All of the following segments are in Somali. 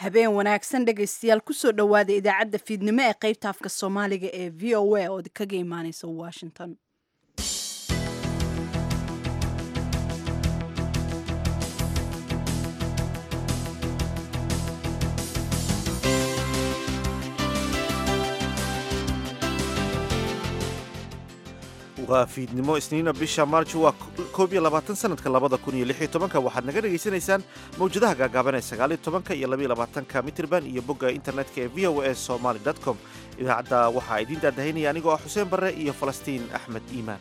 habeen wanaagsan dhegaystayaal kusoo dhowaada idaacadda fiidnimo ee qaybta afka soomaaliga ee v o a oo kaga imaaneysa washington. waa fiidnimo isniina bisha maarj waa 21 sanadka 2016 waxaad naga dhegaysanaysaan mawjadaha gaagaaban ee 19 iyo 22 mitirban iyo bogga internetka ee voasomali.com. idaacadda waxaa idiin daadahaynaya anigoo ah xuseen barre iyo falastiin axmed iimaan.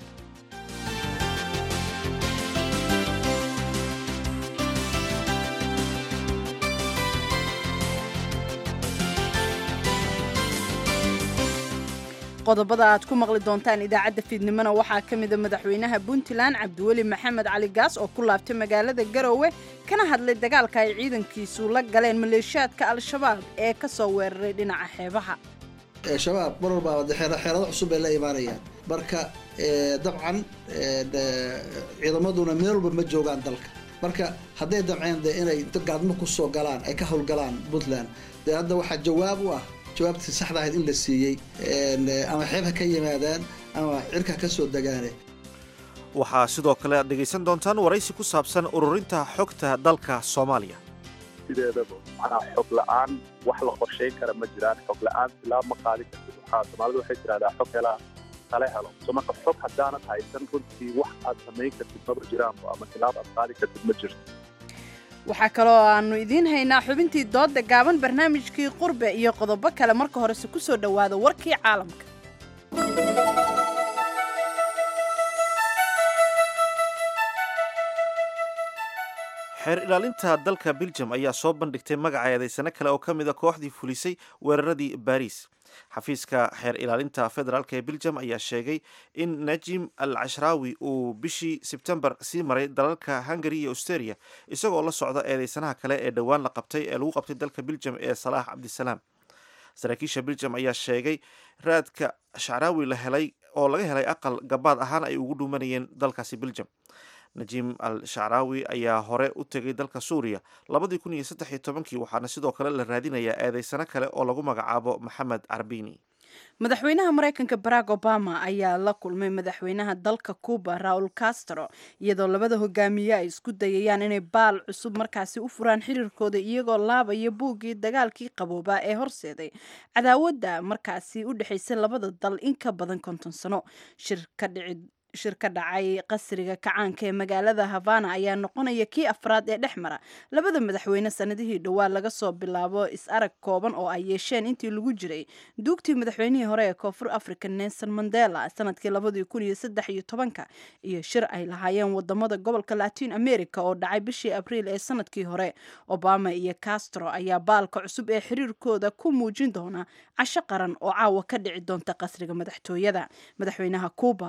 qodobada aad ku maqli doontaan idaacadda fiidnimona waxaa ka mida madaxweynaha puntland cabdiweli maxamed cali gaas oo ku laabtay magaalada garowe kana hadlay dagaalka ay ciidankiisu la galeen maleeshiyaadka al-shabaab ee ka soo weeraray dhinaca xeebaha. shabaab mar walba xeelado cusub ay la imaanayaan marka dabcan ciidamaduna meel walba ma joogaan dalka marka hadday damceen inay gaadmo ku soo galaan ay ka howlgalaan puntland dee hadda waxaa jawaab u ah jawaabtii saxda ahayd in la siiyey ama xeebha ka yimaadaan ama cirka ka soo degaane. waxaa sidoo kale aad dhegaysan doontaan waraysi ku saabsan ururinta xogta dalka Soomaaliya. sideedaba macnaha xog la'aan wax la qorsheyn kara ma jiraan, xog la'aan ilaa ma qaadi kartid. waxaa Soomaalidu waxay tiraahdaa xog helaa kala helo. soo marka xog haddaanad haysan runtii wax aad samayn kartid maba jiraan ama tilaab aad qaadi kartid ma jirto. waxaa kaloo aanu idiin haynaa xubintii dooda gaaban, barnaamijkii qurbe iyo qodobo kale. marka horese ku soo dhowaada warkii caalamka. xeer ilaalinta dalka Belgium ayaa soo bandhigtay magaca eedaysano kale oo ka mid ah kooxdii fulisay weeraradii Paris. xafiiska xeer ilaalinta federaalka ee Belgium ayaa sheegay in Najim al-Ashrawi uu bishii September sii maray dalalka Hungary iyo Austria isagoo la socda eedaysanaha kale ee dhowaan la qabtay ee lagu qabtay dalka Belgium ee Salah Abdisalaam. saraakiisha Belgium ayaa sheegay raadka Ashrawi laga helay aqal gabaad ahaan ay ugu dhuumanayeen dalkaasi Belgium. Najim al-Shacrawi ayaa hore u tegay dalka Suuriya 2013 waxaana sidoo kale la raadinayaa eedaysano kale oo lagu magacaabo Maxamed Arbini. madaxweynaha maraykanka Barack Obama ayaa la kulmay madaxweynaha dalka Cuba Raul Castro iyadoo labada hogaamiye ay isku dayayaan inay baal cusub markaasi u furaan xiriirkooda iyagoo laabaya buuggii dagaalkii qaboobaa ee horseeday cadaawadda markaasi u dhexaysay labada dal in ka badan 50 sano. shir ka dhacay qasriga kacaanka ee magaalada Havana ayaa noqonaya kii afraad ee dhex mara labada madaxweyne sanadihii dhowaa laga soo bilaabo is-arag kooban oo ay yeesheen intii lagu jiray duugtii madaxweynihii hore ee Koonfur Afrika Nelson Mandela sanadkii 2013 iyo shir ay lahaayeen wadamada gobolka Latin America oo dhacay bishii Abriil ee sanadkii hore. Obama iyo Castro ayaa baalka cusub ee xiriirkooda ku muujin doona casho qaran oo caawa ka dhici doonta qasriga madaxtooyada. madaxweynaha Cuba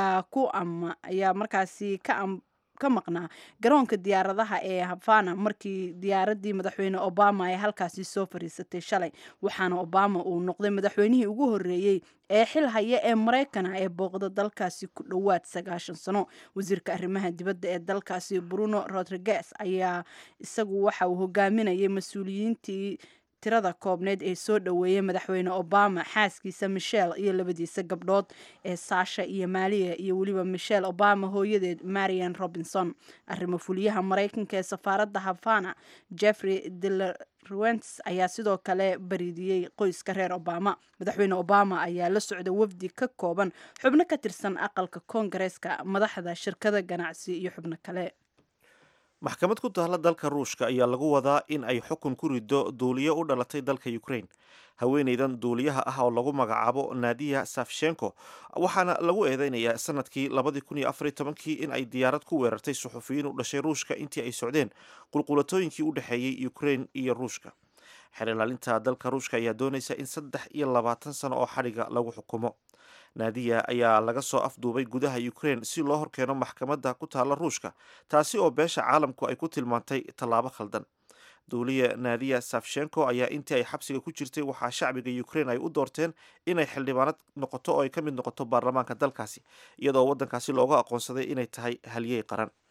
ayaa markaasi ka maqnaa garoonka diyaaradaha ee Havana markii diyaaradii madaxweyne Obama ay halkaasi soo fariisatay shalay, waxaana Obama uu noqday madaxweynihii ugu horeeyay ee xil haya ee Mareykan ee booqda dalkaasi ku dhowaad 9 sano. wasiirka arrimaha dibadda ee dalkaasi Bruno Rodriguez ayaa isagu waxa uu hogaaminayay mas'uuliyiintii tirada koobneed ee soo dhaweeyay madaxweyne Obama, xaaskiisa Michelle iyo labadiisa gabdhood ee Sasha iyo Malia iyo waliba Michelle Obama hooyadeed Marianne Robinson. arrimo fuliyaha Mareykanka ee safaaradda Havana Jeffrey Delarrence ayaa sidoo kale baridiyay qoyska reer Obama. madaxweyne Obama ayaa la socday wafdi ka kooban xubno ka tirsan aqalka Koongareeska, madaxda shirkada ganacsi iyo xubno kale. maxkamad ku taalla dalka Ruushka ayaa lagu wadaa in ay xukun ku rido duuliye u dhalatay dalka Ukraine. haweeneydan duuliyaha ah oo lagu magacaabo Nadia Savchenko waxaana lagu eedeynayaa sanadkii 2014 in ay diyaarad ku weerartay suxufiyiin u dhashay Ruushka intii ay socdeen qulqulatooyinkii u dhaxeeyay Ukraine iyo Ruushka. xeer ilaalinta dalka Ruushka ayaa doonaysa in 23 sano oo xadhiga lagu xukumo. Nadia ayaa laga soo afduubay gudaha Ukraine si loo horkeeno maxkamadda ku taalla Ruushka, taasi oo beesha caalamku ay ku tilmaantay tallaabo khaldan. duuliye Nadia Savchenko ayaa intii ay xabsiga ku jirtay waxaa shacbiga Ukraine ay u doorteen inay xildhibaanad noqoto oo ay ka mid noqoto baarlamaanka dalkaasi iyadoo waddankaasi looga aqoonsaday inay tahay halyey qaran.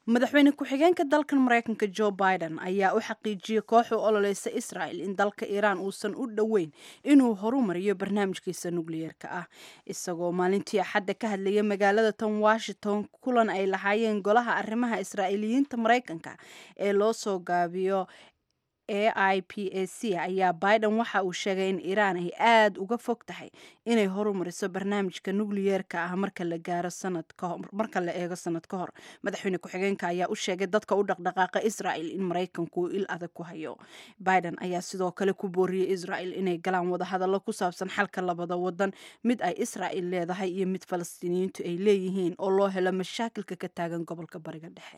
madaxweyne ku-xigeenka dalkan maraykanka Joe Biden ayaa u xaqiijiyey koox u ololeysa Israel in dalka Iran uusan u dhoweyn inuu horumariyo barnaamijkiisa nukliyeerka ah isagoo maalintii Axadda ka hadlayay magaalada tan Washington kulan ay lahaayeen golaha arrimaha Israa'iiliyiinta Maraykanka ee loo soo gaabiyo AIPAC ayaa Biden waxa uu sheegay in Iran ay aad uga fog tahay inay horumariso barnaamijka nukliyeerka ah marka la eego sanad ka hor madaxweyne ku-xigeenka ayaa u sheegay dadka u dhaqdhaqaaqa Israel in Maraykanku il adag ku hayo Biden ayaa sidoo kale ku booriyay Israel inay galaan wadahadallo ku saabsan xalka labada wadan mid ay Israel leedahay iyo mid Falastiiniyiintu ay leeyihiin oo loo helo mashaakilka ka taagan gobolka Bariga Dhexe.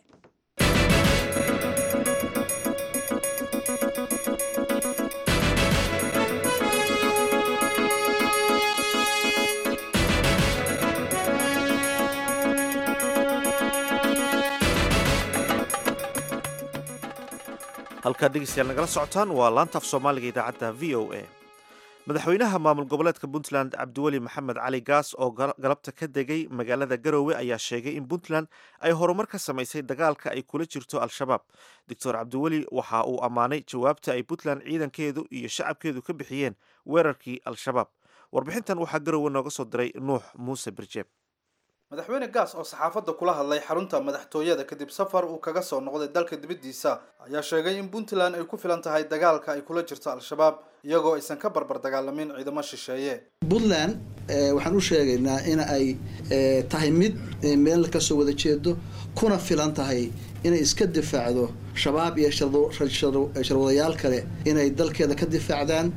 halkaad dhegeystayaal nagala socotaan waa laanta af soomaaliga idaacadda v o a madaxweynaha maamul goboleedka puntland cabdiweli maxamed cali gaas oo galabta ka degay magaalada garoowe ayaa sheegay in puntland ay horumar ka samaysay dagaalka ay kula jirto al-shabaab doctor cabdiweli waxa uu ammaanay jawaabta ay puntland ciidankeedu iyo shacabkeedu ka bixiyeen weerarkii al-shabaab warbixintan waxaa garoowe nooga soo diray nuux muuse birjeeb madaxweyne gaas oo saxaafadda kula hadlay xarunta madaxtooyada kadib safar uu kaga soo noqday dalka dibaddiisa ayaa sheegay in puntland ay ku filan tahay dagaalka ay kula jirto al-shabaab iyagoo aysan ka barbar dagaalamin ciidamo shisheeye puntland waxaan u sheegaynaa in ay tahay mid meel ka soo wada jeedo kuna filan tahay inay iska difaacdo shabaab iyo sharwadayaal kale inay dalkeeda ka difaacdaan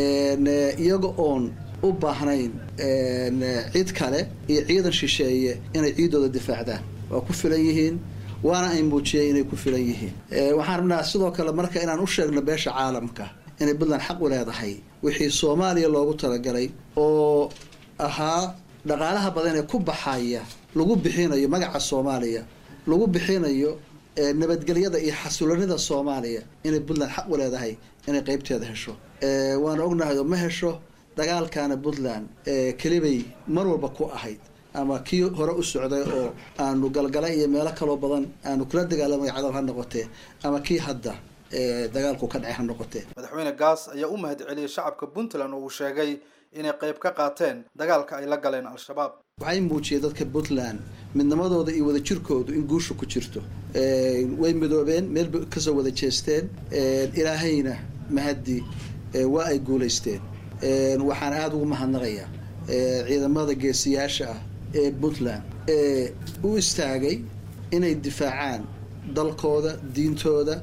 iyaga oon u baahnayn cid kale iyo ciidan shisheeye inay ciidooda difaacdaan waa ku filan yihiin waana ay muujiyeen inay ku filan yihiin waxaan rabnaa sidoo kale marka inaan u sheegno beesha caalamka inay puntland xaq u leedahay wixii soomaaliya loogu talagalay oo ahaa dhaqaalaha badan ee ku baxaya lagu bixinayo magaca soomaaliya lagu bixinayo nabadgelyada iyo xasiloonida soomaaliya inay puntland xaq u leedahay inay qaybteeda hesho waana ognahay oo ma hesho dagaalkaana puntland kelibay mar walba ku ahayd ama kii hore u socday oo aanu galgalay iyo meelo kaloo badan aanu kula dagaalamay cadal ha noqotee ama kii hadda dagaalku ka dhacay ha noqotee madaxweyne gaas ayaa u mahadceliyey shacabka puntland oo uu sheegay inay qayb ka qaateen dagaalka ay la galeen al-shabaab waxay muujiyeen dadka puntland midnimadooda iyo wadajirkoodu in guusha ku jirto way midoobeen meel kasoo wada jeesteen ilaahayna mahaddi waa ay guulaysteen waxaan aada ugu mahadnaqayaa ciidamada geesiyaasha ah ee puntland ee u istaagay inay difaacaan dalkooda diintooda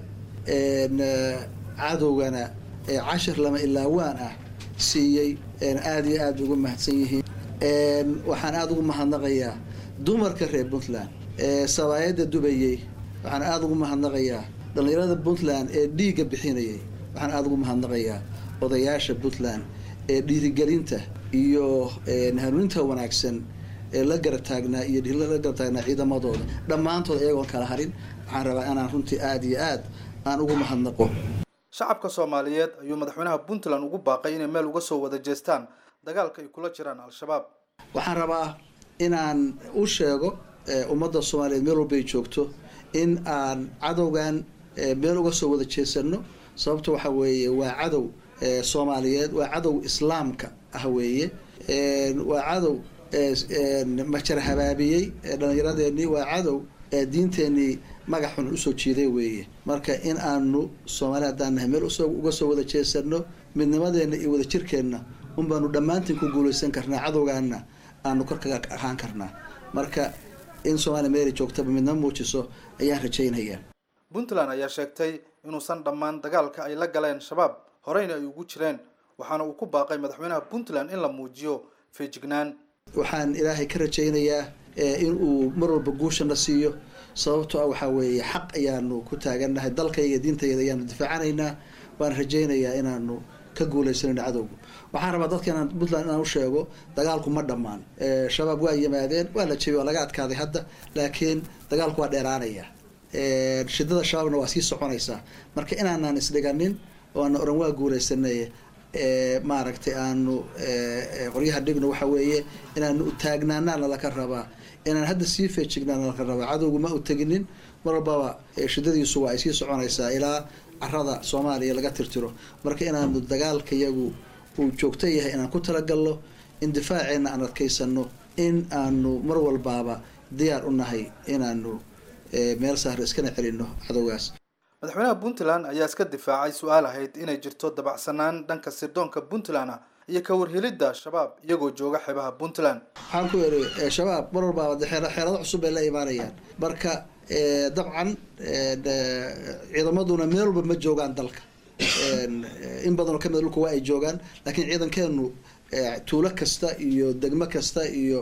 cadowgana cashir lama ilaawaan ah siiyey aada iyo aada ugu mahadsan yihiin waxaan aada ugu mahadnaqayaa dumarka reer puntland sabaayadda dubayey waxaan aada ugu mahadnaqayaa dhallinyarada puntland ee dhiigga bixinayay waxaan aada ugu mahadnaqayaa odayaasha puntland ee dhiirigelinta iyo hanuuninta wanaagsan ee la garab taagnaa iyo la garab taagnaa ciidamadooda dhammaantood iyagoon kala harin waxaan rabaa inaan runtii aada iyo aad aan ugu mahadnaqo shacabka soomaaliyeed ayuu madaxweynaha puntland ugu baaqay inay meel uga soo wada jeestaan dagaalka ay kula jiraan al-shabaab waxaan rabaa inaan u sheego ummadda soomaaliyeed meel walbay joogto in aan cadowgan meel uga soo wada jeesano sababta waxa weeye waa cadow soomaaliyeed waa cadow islaamka ah weeye waa cadow majar habaabiyey dhallinyaradeenii waa cadow diinteenii magac xun usoo jiiday weeye marka in aanu soomaali haddaan nahay meel uga soo wada jeesano midnimadeenna iyo wadajirkeenna unbaanu dhammaantiin ku guulaysan karnaa cadowgaana aanu korkaga ahaan karnaa marka in soomaaliya meelay joogtaba midnimo muujiso ayaan rajaynayaa puntland ayaa sheegtay inuusan dhammaan dagaalka ay la galeen shabaab horeyna ay ugu jireen waxaana uu ku baaqay madaxweynaha puntland in la muujiyo feejignaan waxaan ilaahay ka rajaynayaa in uu mar walba guushana siiyo sababtoo ah waxaa weeye xaq ayaanu ku taagannahay dalkayga iyo diintayda ayaanu difaacanaynaa waan rajaynayaa inaanu ka guulaysanayno cadowga waxaan rabaa dadka inaan puntland inaan u sheego dagaalku ma dhammaan shabaab waa yimaadeen waa la jebiyey waa laga adkaaday hadda laakiin dagaalku waa dheeraanaya shidada shabaabna waa sii soconaysaa marka inaanaan isdhiganin oo ana oran waa guulaysanay maaragtay aanu qoryaha dhigno waxa weeye inaanu u taagnaanaana laka rabaa, inaan hadda sii feejignaana laka rabaa. cadowgu ma u teginin, mar walbaba shidadiisu waa ay sii soconaysaa ilaa carada soomaaliya laga tirtiro. marka inaanu dagaalka iyagu uu joogto yahay inaan ku talagalno, in difaaceena aan adkaysano, in aanu mar walbaaba diyaar u nahay inaanu meel sahra iskana celino cadowgaas. madaxweynaha puntland ayaa iska difaacay su-aal ahayd inay jirto dabacsanaan dhanka sirdoonka puntland ah iyo ka warhelidda shabaab iyagoo jooga xeebaha puntland. waxaan ku yidhi shabaab mar walbaaba xeelado cusub bay la imaanayaan. marka dabcan ciidamaduna meel walba ma joogaan dalka, in badanoo kamid dhulka waa ay joogaan, laakiin ciidankeenu tuulo kasta iyo degmo kasta iyo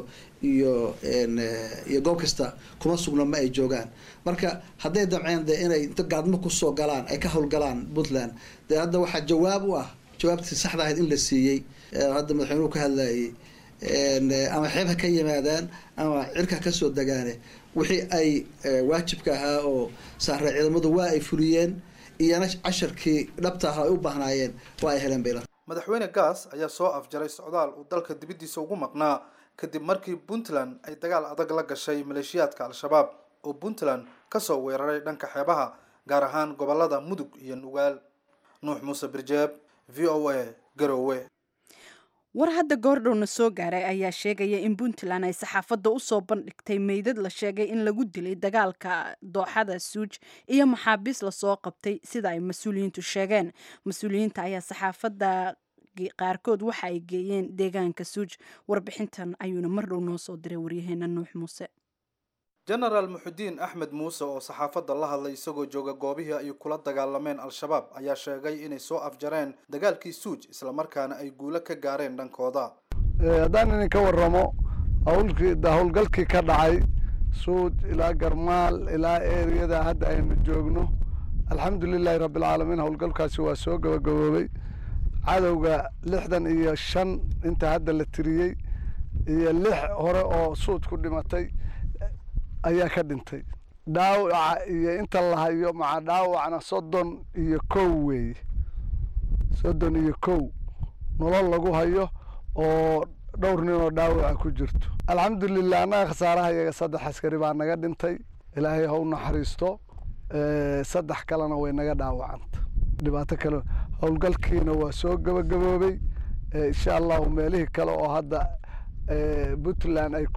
goob kasta kuma sugna ma ay joogaan. marka hadday damceen de inay inta gaadmo kusoo galaan ay ka howlgalaan puntland, dee hadda waxaa jawaab u ah jawaabtii saxda ahayd in la siiyey. hadda madaxweynuhu ka hadlayay ama xeeb ha ka yimaadaan ama cirka kasoo degaane, wixii ay waajibka ahaa oo saaray ciidamadu waa ay fuliyeen, iyana casharkii dhabta ahaa ay u baahnaayeen waa ay heleen bayla. madaxweyne gaas ayaa soo afjaray socdaal uu dalka dibaddiisa ugu maqnaa kadib markii puntland ay dagaal adag la gashay maleeshiyaadka al-shabaab oo puntland kasoo weeraray dhanka xeebaha, gaar ahaan gobolada mudug iyo nugaal. nuux muuse birjeeb, v o a, garowe. war hadda goordhowna soo gaaray ayaa sheegaya in puntland ay saxaafadda usoo bandhigtay meydad la sheegay in lagu dilay dagaalka dooxada suuj iyo maxaabiis lasoo qabtay sida ay mas-uuliyiintu sheegeen. mas-uuliyiinta ayaa saxaafadda qaarkood waxa ay geeyeen deegaanka suuj. warbixintan ayuuna mar dhow noo soo diray waryaheena nuux muuse. genaraal muxudiin axmed muuse oo saxaafadda la hadlay isagoo jooga goobihii ay kula dagaalameen al-shabaab ayaa sheegay inay soo afjareen dagaalkii suuj islamarkaana ay guulo ka gaareen dhankooda. haddaan idinka waramo howlgalkii ka dhacay suuj ilaa garmaal ilaa eriyada hadda aynu joogno, alxamdulilaahi rabbilcaalamiin howlgalkaasi waa soo gabagaboobay. cadowga 65 inta hadda la tiriyey iyo 6 hore oo suud ku dhimatay ayaa ka dhintay. dhaawaca iyo inta la hayo maca dhaawacna 31 weeye, 31 nolol lagu hayo oo dhowr nin oo dhaawaca ku jirto. alxamdulilah annaga khasaaraha iyaga 3 askari baa naga dhintay, ilaahay ha u naxariisto. 3 kalena way naga dhaawacanta. dhibaato kale howlgalkiina waa soo gabagaboobay. insha allahu meelihii kale oo hadda puntland ay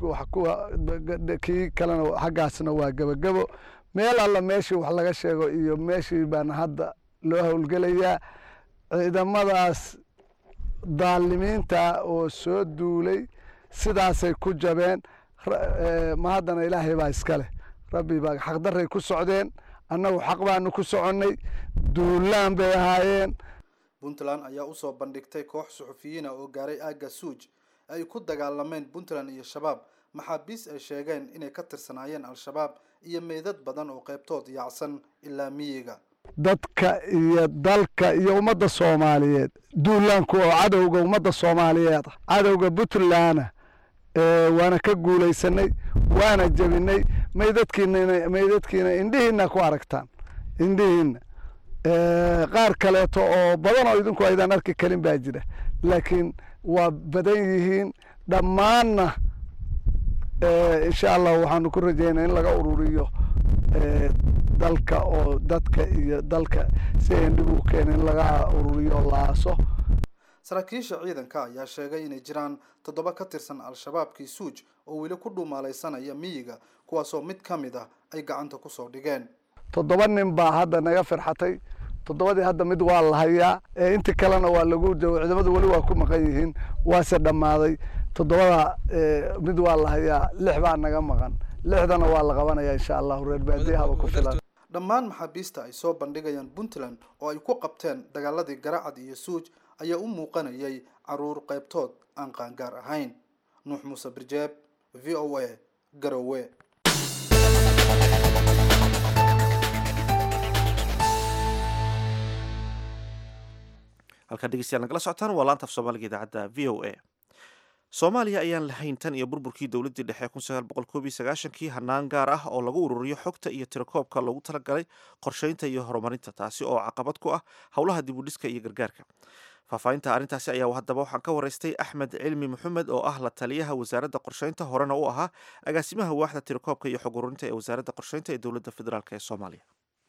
kii kalena xaggaasna waa gabagabo. meel alla meeshii wax laga sheego iyo meeshii baana hadda loo howlgelayaa. ciidamadaas daalimiinta oo soo duulay sidaasay ku jabeen. ma haddana ilaahay baa iska leh, rabbi baa xaqdarray ku socdeen, annagu xaq baanu ku soconnay, duulaan bay ahaayeen. puntland ayaa usoo bandhigtay koox suxufiyiina oo gaaray aagga suuj ay ku dagaalameen puntland iyo shabaab, maxaabiis ay sheegeen inay ka tirsanaayeen al-shabaab iyo meydad badan oo qaybtood yaacsan ilaa miyiga. dadka iyo dalka iyo ummadda soomaaliyeed duulaanku oo cadowga ummadda soomaaliyeed, cadowga puntlandna waana ka guulaysanay, waana jebinay. meydadkiina indhihiina ku aragtaan, indhihiina. qaar kaleeto oo badan oo idinku aydaan arki karin baa jira, laakiin waa badan yihiin. dhammaanna insha allah waxaanu ku rajaynaa in laga ururiyo dalka oo dadka iyo dalka si ayn dhib u keenin in laga ururiyo laaso. saraakiisha ciidanka ayaa sheegay inay jiraan 7 ka tirsan al-shabaabkii suuj oo weli ku dhuumaalaysanaya miyiga, kuwaasoo mid ka mid ah ay gacanta kusoo dhigeen. 7 nin baa hadda naga firxatay. 7dii hadda mid waa la hayaa, inta kalena waa lagu ciidamadu weli waa ku maqan yihiin, waase dhammaaday. 7 mid waa la hayaa, 6 baa naga maqan. 6dana waa la qabanayaa insha allahu. reer baadiyahaba ku filan. dhammaan maxaabiista ay soo bandhigayaan puntland oo ay ku qabteen dagaaladii garacad iyo suuj ayaa u muuqanayay caruur qaybtood aan qaangaar ahayn. nuux muuse birjeeb, v o a, garowe. halkaan dhegeystayaal nagala socotaan waa laanta af soomaaliga idaacadda v o a. soomaaliya ayaan lahayn tan iyo burburkii dowladdii dhexe 1991kii hanaan gaar ah oo lagu ururiyo xogta iyo tirakoobka loogu talagalay qorsheynta iyo horumarinta, taasi oo caqabad ku ah howlaha dibudhiska iyo gargaarka. faahfaahinta arrintaasi ayaa haddaba waxaan ka waraystay axmed cilmi maxamed oo ah la taliyaha wasaaradda qorsheynta horena u ahaa agaasimaha waaxda tirakoobka iyo xog ururinta ee wasaaradda qorsheynta ee dowladda federaalk ee soomaaliya.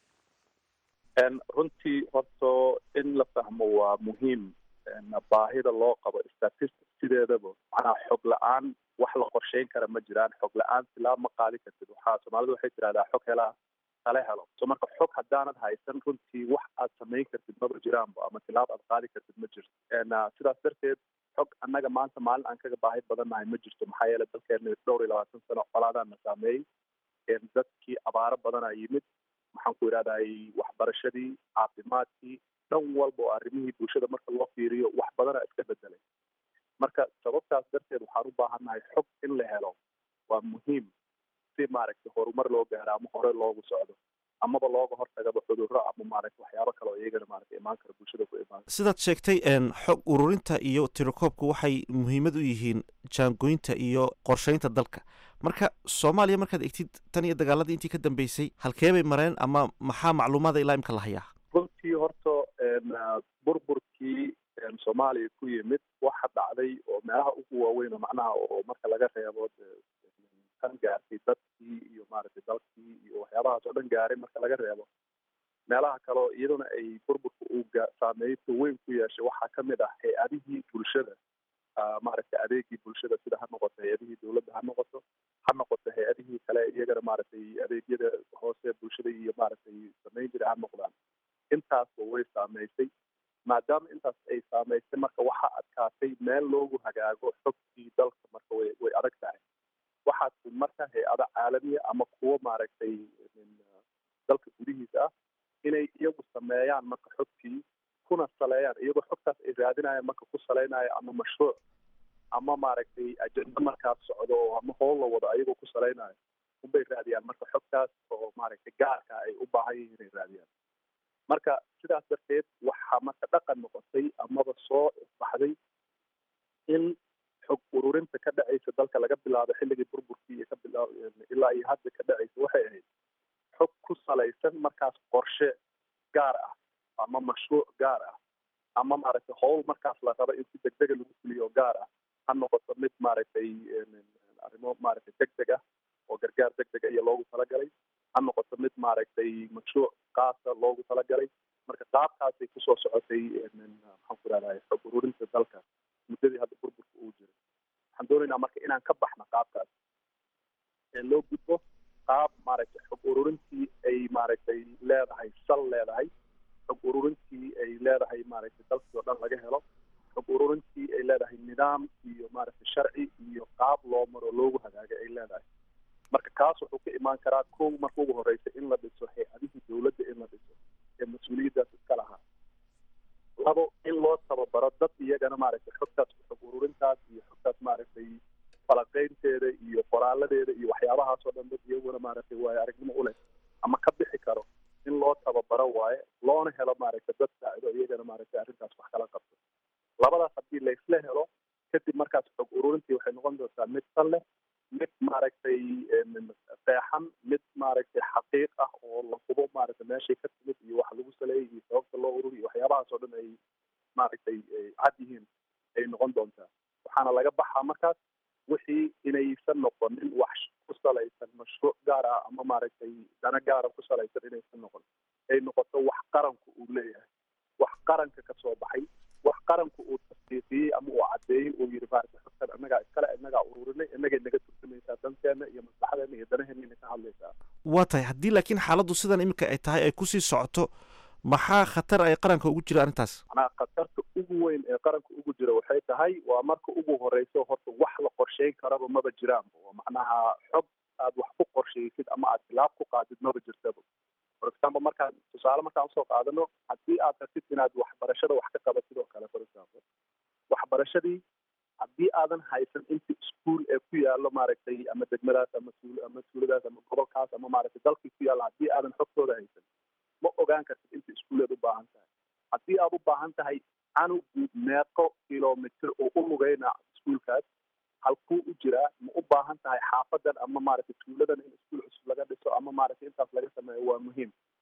runtii horta in la fahmo waa muhiim. baahida loo qabo statistics sideedaba macnaha xog la-aan wax la qorsheyn kara ma jiraan. xog la-aan tilaab ma qaadi kartid. soomaalidu waxay tirahdaa xog helaa tale helo. so marka xog haddaanad haysan runtii wax aad samayn kartid maba jiraanba, ama tilaab aad qaadi kartid ma jirto. sidaas darteed xog annaga maanta maalin aan kaga baahi badannahay ma jirto. maxaa yeele dalkeena 22 sano colaadaana saameeyey. dadkii abaaro badanaa yimid. maxaan ku idhahday waxbarashadii, caafimaadkii, dhan walba oo arrimihii bulshada marka loo fiiriyo wax badanaa iska bedelay. marka sababtaas darteed waxaan u baahannahay xog in la helo waa muhiim, si maaragtay horumar loo gaaro ama hore loogu socdo, amaba looga hortagaba cudurro ama maaragtay waxyaabo kale oo iyagana maaragtay imaan kara bulshada ku imaan. sidaad sheegtay xog ururinta iyo tirakoobku waxay muhiimad u yihiin jaangoynta iyo qorsheynta dalka. marka soomaaliya markaad egtid tan iyo dagaaladii intii ka dambeysay halkee bay mareen ama maxaa macluumaada ilaa imka la hayaa? runtii horta burburkii soomaaliya ku yimid waxa dhacday oo meelaha ugu waaweyn oo macnaha oo marka laga reebo kan gaartay dadkii iyo maaragtay dalkii iyo waxyaabahaas oo dhan gaaray marka laga reebo, meelaha kaleo iyaduna ay burburka uu saameynta weyn ku yeeshay waxaa ka mid ah hay-adihii bulshada. maaragtay adeegii bulshada sida ha noqoto hay-adihii dowladda ha noqoto hay-adihii kale iyagana maaragtay adeegyada hoose bulshada iyo maaragtay samayn jira ha noqdaan. intaasba way saameysay. maadaama intaas ay saameysay marka waxaa adkaatay meel loogu hagaago xogtii dalka marka way adag tahay. waxaas marka hay-ada caalamiya ama kuwo maaragtay dalka gudihiisa ah inay iyagu sameeyaan marka xogtii kuna saleeyaan, iyagoo xogtaas ay raadinayaan marka ku saleynayo ama mashruuc ama maaragtay ajenda markaas socdo ama howl la wado ayagoo ku saleynayo unbay raadiyaan marka xogtaas oo maaragtay gaarka ay u baahan yihiin inay raadiyaan. marka sidaas darteed waxaa marka dhaqan noqotay amaba soo baxday in xog ururinta ka dhacaysa dalka laga bilaabo xilligii burburkii iyo ilaa iyo hadda ka dhacaysa waxay ahayd xog ku salaysan markaas qorshe gaar ah ama mashruuc gaar ah ama maaragtay howl markaas la rabo in si degdega lagu fuliyo gaar ah. ha noqoto mid maaragtay arrimo maaragtay degdeg ah oo gargaar degdega iyo loogu talagalay, ha noqoto mid maaragtay mashruuc qaasa loogu talagalay. marka qaabkaasay kusoo socotay maxaan ku rahday xog ururinta dalka muddadii hadda burburka uu jiray. waxaan doonaynaa marka inaan ka baxno qaabkaas ee loo gudbo qaab maaragtay xog ururintii ay maaragtay leedahay sal leedahay, xog ururintii ay leedahay maaragtay dalkii oo dhan laga helo, xog ururintii ay leedahay nidaam iyo maaragtay sharci iyo qaab loo maro loogu hagaaga ay leedahay. marka kaas wuxuu ka imaan karaa kow marka ugu horeysa in la dhiso hay-adihii dowladda in la dhiso ee mas-uuliyaddaas iska lahaa. labo, in loo tababaro dad iyagana maaragtay xogtaas xog ururintaas iyo xogtaas maaragtay falaqeynteeda iyo qoraaladeeda iyo waxyaabahaas oo dhan dad iyaguna maaragtay waayo aragnimo u leh ama ka bixi karo in loo tababaro waaye, loona helo maaragtay dad saacido iyagana maaragtay arrintaas wax kala qabto. labadaas haddii laysla helo kadib markaas xog ururintii waxay noqon doontaa mid sal leh, mid maaragtay qeexan, mid maaragtay xaqiiq ah oo la hubo maaragtay meeshay ka timid iyo waxa lagu saleeyay iyo sababta loo ururiyo waxyaabahaas oo dhan ay maaragtay cad yihiin ay noqon doontaa. waxaana laga baxaa markaas wixii inaysan noqonin wax ku salaysan mashruuc gaar ah ama maaragtay dana gaara ku salaysan inaysan noqon, ay noqoto wax qaranku uu leeyahay, wax qaranka ka soo baxay, wax qaranku uu tasdiiqiyey ama uu caddeeyey uu yidhi maaragtay xogtan innagaa iskale, innagaa ururinay, innagay naga turjumaysaa danteena iyo maslaxadeena iyo danaheena ka hadlaysaa. waa tahay haddii laakiin xaaladdu sidan iminka ay tahay ay kusii socoto maxaa khatar ay qaranka ugu jira arrintaas? macnaha khatarta ugu weyn ee qaranka ugu jira waxay tahay waa marka ugu horeyso horta wax la qorsheyn karaba maba jiraanba. oo macnaha xog aad wax ku qorshaysid ama aad tilaab ku qaadid maba jirtaba. for example markaan usoo qaadano haddii aad rabtid inaad waxbarashada wax ka qabatid oo kale, for example waxbarashadii haddii aadan haysan inta iskuul ee ku yaallo maaragtay ama degmadaas ama mas-uuladaas ama gobolkaas ama maaragtay dalkii ku yaalla haddii aadan xogtooda haysan ma ogaan kartid inta iskuuleed u baahan tahay. haddii aad u baahan tahay canugu meeqo kilomitr oo u lugeyna iskuulkaas halkuu u jiraa, ma u baahan tahay xaafadan ama maaragtay tuuladan in iskuul cusub laga dhiso ama maaragtay intaas laga sameeyo waa muhiim.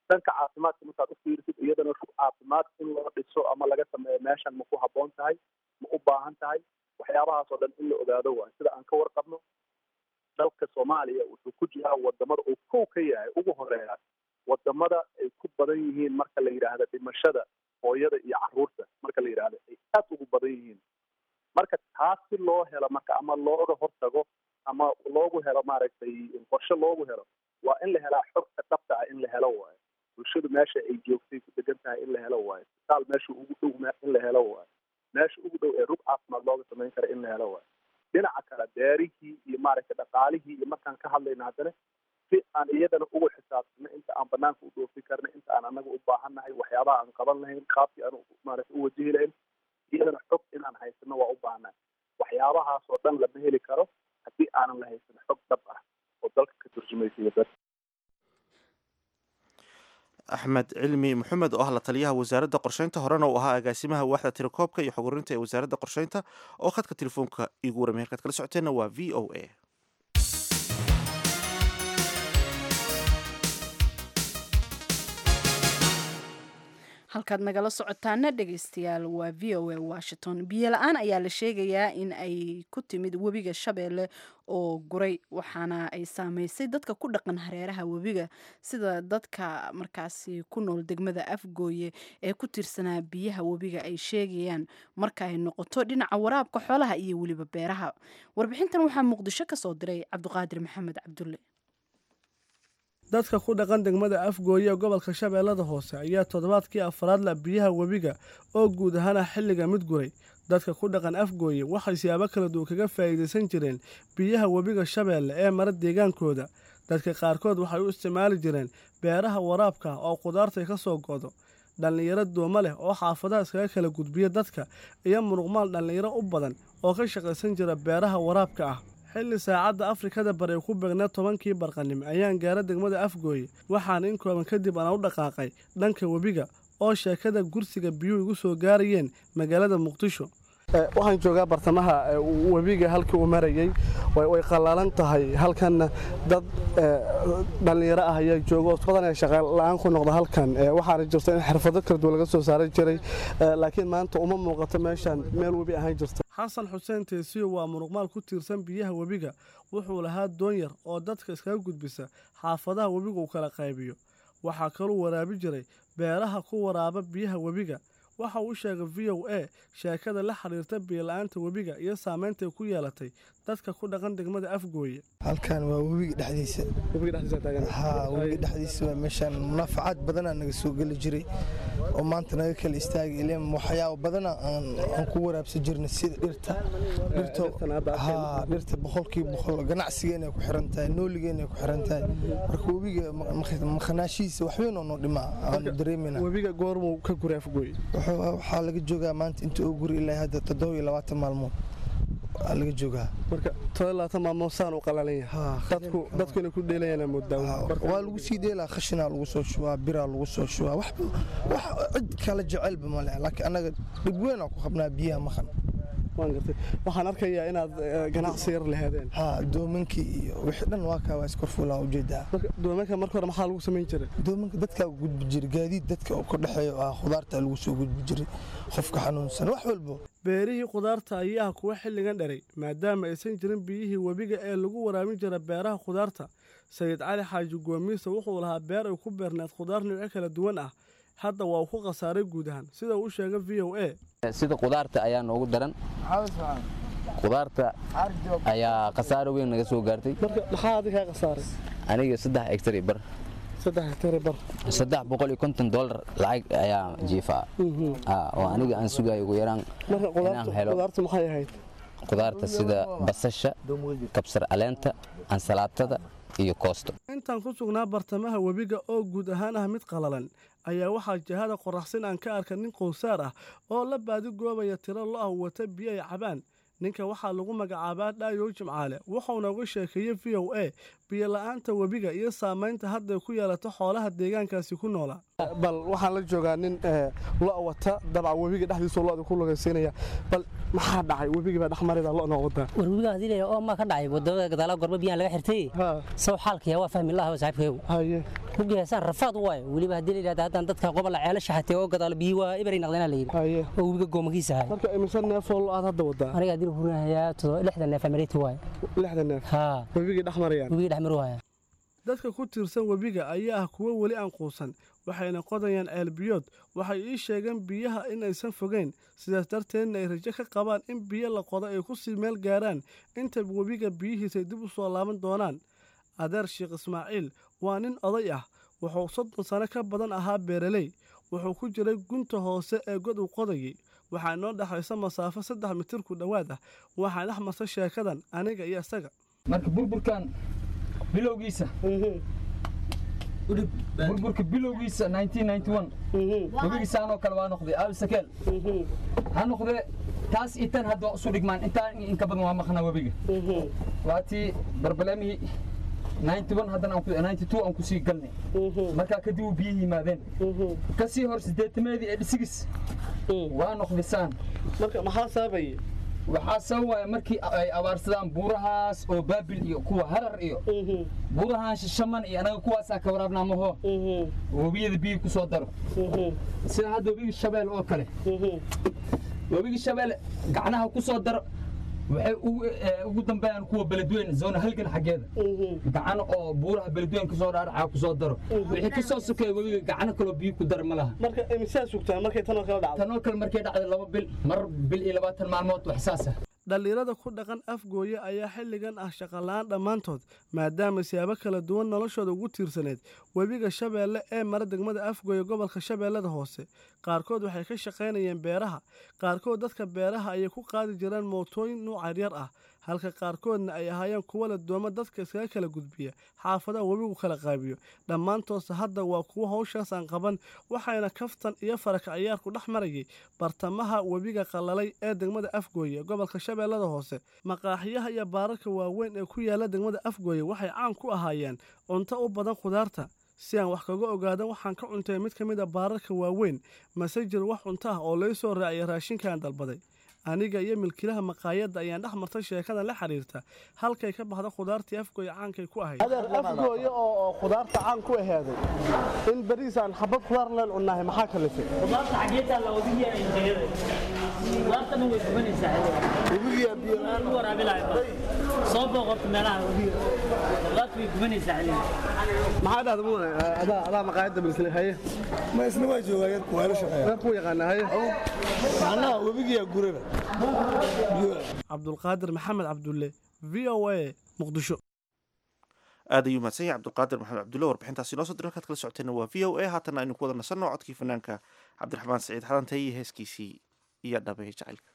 dhanka caafimaadka markaad u fiirisid iyadana rug caafimaad in loo dhiso ama laga sameeyo meeshan ma ku habboon tahay ma u baahan tahay waxyaabahaas oo dhan in la ogaado waayo sida aan ka warqabno dalka soomaaliya wuxuu ku jiraa wadamada uu kow ka yahay ugu horeeya wadamada ay ku badan yihiin marka la yidhaahdo dhimashada hooyada iyo caruurta marka la yidhaahdo ay aad ugu badan yihiin marka taas si loo helo marka ama looga hortago ama loogu helo maaragtay qorshe loogu helo waa in la helaa xogta dhabta ah in la helo waayo bulshadu meesha ay joogtay ku degan tahay in la helo waayo isbitaal meesha ugu dhow in la helo waayo meesha ugu dhow ee rug caafimaad looga samayn kara in la helo waayo dhinaca kale beerihii iyo maaragtay dhaqaalihii iyo markaan ka hadlayna haddana si aan iyadana ugu xisaabtano inta aan banaanka u dhoofi karna inta aan anaga u baahannahay waxyaabaha aan qaban lahayn qaabkii aan maaragtay u wajihi lahayn iyadana xog inaan haysano waa u baahannahay waxyaabahaas oo dhan lama heli karo haddii aanan la haysan xog dhab ah oo dalka ka turjumaysa dad axmed cilmi maxamed oo ah la taliyaha wasaaradda qorsheynta horena uu ahaa agaasimaha waaxda tirakoobka iyo xogurinta ee wasaaradda qorsheynta oo khadka telefoonka igu waramay halkaad kala socoteenna waa v o a halkaad nagala socotaana dhegaystayaal waa v o a washington biyo la-aan ayaa la sheegayaa in ay ku timid webiga shabeelle oo guray waxaana ay saameysay dadka ku dhaqan hareeraha webiga sida dadka markaasi ku nool degmada afgooye ee ku tirsanaa biyaha webiga ay sheegayaan marka ay noqoto dhinaca waraabka xoolaha iyo weliba beeraha warbixintan waxaa muqdisho ka soo diray cabdiqaadir maxamed cabdulle dadka ku dhaqan degmada afgooye ee gobolka shabeellada hoose ayaa toddobaadkii afraad la biyaha webiga oo guud ahaana xilliga mid guray dadka ku dhaqan afgooye waxay siyaabo kala duwan kaga faa'iidaysan jireen biyaha webiga shabeelle ee mara deegaankooda dadka qaarkood waxay u isticmaali jireen beeraha waraabka oo qudaartay ka soo go'do dhallinyaro dooma leh oo xaafadaha iskaga kala gudbiya dadka iyo muruqmaal dhallinyaro u badan oo ka shaqaysan jira beeraha waraabka ah xilli saacadda afrikada bari ay ku beegnaa 10kii barqanimo ayaan gaara degmada afgooye waxaana in kooban kadib aan u dhaqaaqay dhanka webiga oo sheekada gursiga biyuhu igu soo gaarayeen magaalada muqdisho waxaan joogaa bartamaha webiga halkii uu marayay way qalaalan tahay halkanna dad dhallinyaro ah ayaa jooga oo badan shaqo la'aan ku noqda halkan waxaana jirta in xirfado kala duwan laga soo saaray jiray laakiin maanta uma muuqato meeshan meel webi ahaan jirta xasan xuseen teesiyo waa muruqmaal ku tiirsan biyaha webiga wuxuu lahaa doon yar oo dadka iskaga gudbisa xaafadaha webiga uu kala qaybiyo waxaa kaluu waraabi jiray beeraha ku waraaba biyaha webiga waxa uu sheegay v o a sheekada la xiriirta biyo-la'aanta webiga iyo saamaynta ku yeelatay dadka ku dhaqan degmada afgooye halkan waa webiga dhexdiisa webiga dhexdiisa waa meeshaan munaafacaad badana naga soo geli jiray oo maanta naga kala istaagay ileen waxyaabo badana aan ku waraabsan jirnay sida dhirta boqolkiiba boqol ganacsigeena ku xiran tahay nooligeena ku xiran tahay marka webiga makhanaashiisa waxweyn oo noo dhimaa aan dareemayna webiga goormuu ka guray afgooye waxaa laga joogaa maanta inta uu guri ilaa hadda 27 maalmood laga joogaa marka 27 maalmood saan u qalalan yahay dadkuna ku dheelayaan muddo waa lagu sii dheelaa khashina lagu soo shubaa bira lagu soo shubaa wax cid kala jecelba ma leh laakiin anaga dhib weyn aan ku qabnaa biyaha maqan waxaan arkayaa inaad ganacsi yar lahaadeen doomankii iyo wixii dhan waa kaa waa iskor fuulaa ujeedaa doomanka marka hore maxaa lagu samayn jiray doomanka dadka gudbi jiray gaadiid dadka oo ka dhaxeeyo khudaarta lagu soo gudbi jiray qofka xanuunsan wax walba beerihii khudaarta ayaa kuwa xilligan dheray maadaama aysan jirin biyihii webiga ee lagu waraabin jiray beeraha khudaarta sayid cali xaaji goomiisa wuxuu lahaa beer ay ku beerneed khudaar nooc kala duwan ah hadda waa ku khasaaray guud ahaan sida uu sheegay v o a sida khudaarta ayaa noogu daran khudaarta ayaa khasaaro weyn naga soo gaartay marka maxaa adiga khasaaray aniga 3 hektar bar 3 hektar bar $350 lacag ayaa jiifaa oo aniga aan sugayo ugu yaraan inaan helo khudaarta maxay ahayd khudaarta sida basasha kabsar caleenta ansalaatada iyo koosto intaan ku sugnaa bartamaha webiga oo guud ahaan ah mid qalalan ayaa waxaa jihada qoraxsin aan ka arka nin qowsaar ah oo la baadi goobaya tiro lo ah wata biyo ay cabaan ninka waxaa lagu magacaabaa dhaayow jimcaale wuxuuna uga sheekeeyey v o a biyo la'aanta webiga iyo saamaynta hadday ku yeelato xoolaha deegaankaasi ku noola bal waxaan la joogaa nin lo wata dabca webiga dhexdiisa lo ku lugaysiinaya bal maxaa dhacay webiga baa dhaxmarida lo noqda webiga hadii oo ma ka dhacay wadada gadaala gorba biyan laga xirtay soo xalkii waa fahmi lahaa saaxiibkay haye webiga rafaad waay waliba hadii la yiraahdo hadan dadka qobol ceelasha xatay oo gadaala biyo waa ibri naqdana leeyay haye oo webiga goomakiisa hay marka imisan neefol aad hadda wada aniga hadii hurinayaa 60 neef amariti waay 60 neef ha webiga dhaxmarayaan webiga dhaxmaraya dadka ku tirsan webiga ayaa kuwa wali aan quusan waxayna qodayaan ceel biyood waxay ii sheegeen biyaha in aysan fogeyn sidaas darteedna ay rajo ka qabaan in biyo la qodo ay ku sii meel gaaraan inta webiga biyihiisa dib u soo laaban doonaan adeer Sheekh Ismaaciil waa nin oday ah wuxuu 30 sano ka badan ahaa beeraley wuxuu ku jiray gunta hoose ee god u qodayay waxaa noo dhaxaysa masaafo 3 mitir ku dhawaad ah waxaan dhex martay sheekadan aniga iyo isaga marka burburkan bilowgiisa burburka bilowgiisa 1991 webigiisaan oo kale waa noqday Absakeel ha noqday taas intan hadda isu dhigmaan intaan in ka badan waa maqnaa webiga waati barbalami 91 haddana aan ku 92 aan ku sii galnay marka kadib biyihii yimaadeen ka sii hor 8meedii ee dhisigis waa noqdisaan marka maxaa sababay waxaa sababay markii ay abaarsadaan buurahaas oo baabil iyo kuwa harar iyo buurahan shaman iyo anaga kuwaas ka waraabnaa maho wabiyada biyo ku soo daro sida hadda webiga Shabeelle oo kale webiga Shabeelle gacanaha ku soo daro waxay ugu dambeeyaan kuwa beledweyne zona halgan xageeda gacan oo buuraha beledweyne soo dhaaraca ku soo daro wixii ka soo sokay webiga gacan kale biyo ku dar ma laha marka imisa sugtaa markay tan oo kale dhacdo tan oo kale markay dhacday 2 bil mar bil iyo 20 maalmood wax saasa dhalinyarada ku dhaqan afgooye ayaa xilligan ah shaqo la'aan dhammaantood maadaama siyaabo kala duwan noloshooda ugu tiirsaneed webiga Shabeelle ee mara degmada afgooye gobolka Shabeellada hoose qaarkood waxay ka shaqaynayeen beeraha qaarkood dadka beeraha ayay ku qaadi jireen mootooyin nooc yar ah halka qaarkoodna ay ahaayeen kuwa la doomo dadka iskaga kala gudbiya xaafadaha webigu kala qaabiyo dhammaantood hadda waa kuwa hawshaas aan qaban waxayna kaftan iyo faraka ciyaar ku dhaxmarayay bartamaha webiga qalalay ee degmada afgooye gobolka Shabeellada hoose maqaaxiyaha iyo baararka waaweyn ee ku yaala degmada afgooye waxay caan ku ahaayeen cunto u badan khudaarta si aan wax kaga ogaado waxaan ka cuntay mid kamid ah baararka waaweyn masajir wax cunto ah oo la soo raacay raashinkan dalbaday aniga iyo milkiilaha maqaayada ayaan dhex martay sheekada la xiriirta halkay ka baxda khudaartii afgooye caankay ku ahayd adeer afgooye oo khudaarta caan ku aheeday in bariisaan xabad khudaar la cunahay maxaa kalifay khudaarta xageeta la wadiya ay tayada khudaartana way kubanaysaa webiga biyo aan u waraabilahay soo booqorta meelaha webiga khudaarta way kubanaysaa maxaa dhahda mudane adaa maqaayada milkiilaha haye ma isna waa joogayeen kuwa la shaqeeya ku yaqaan haye macnaha webiga gurada Cabdulqaadir Maxamed Cabdulle VOA Muqdisho aad ayuu mahadsan yahay Cabdulqaadir Maxamed Cabdulle warbixintaasi noo soo diray halkaad kala socoteen waa VOA haatan aynu ku wada nasanno codkii fanaanka Cabdiraxmaan Saciid Xadantay iyo heeskiisii iyo dhabay jacaylka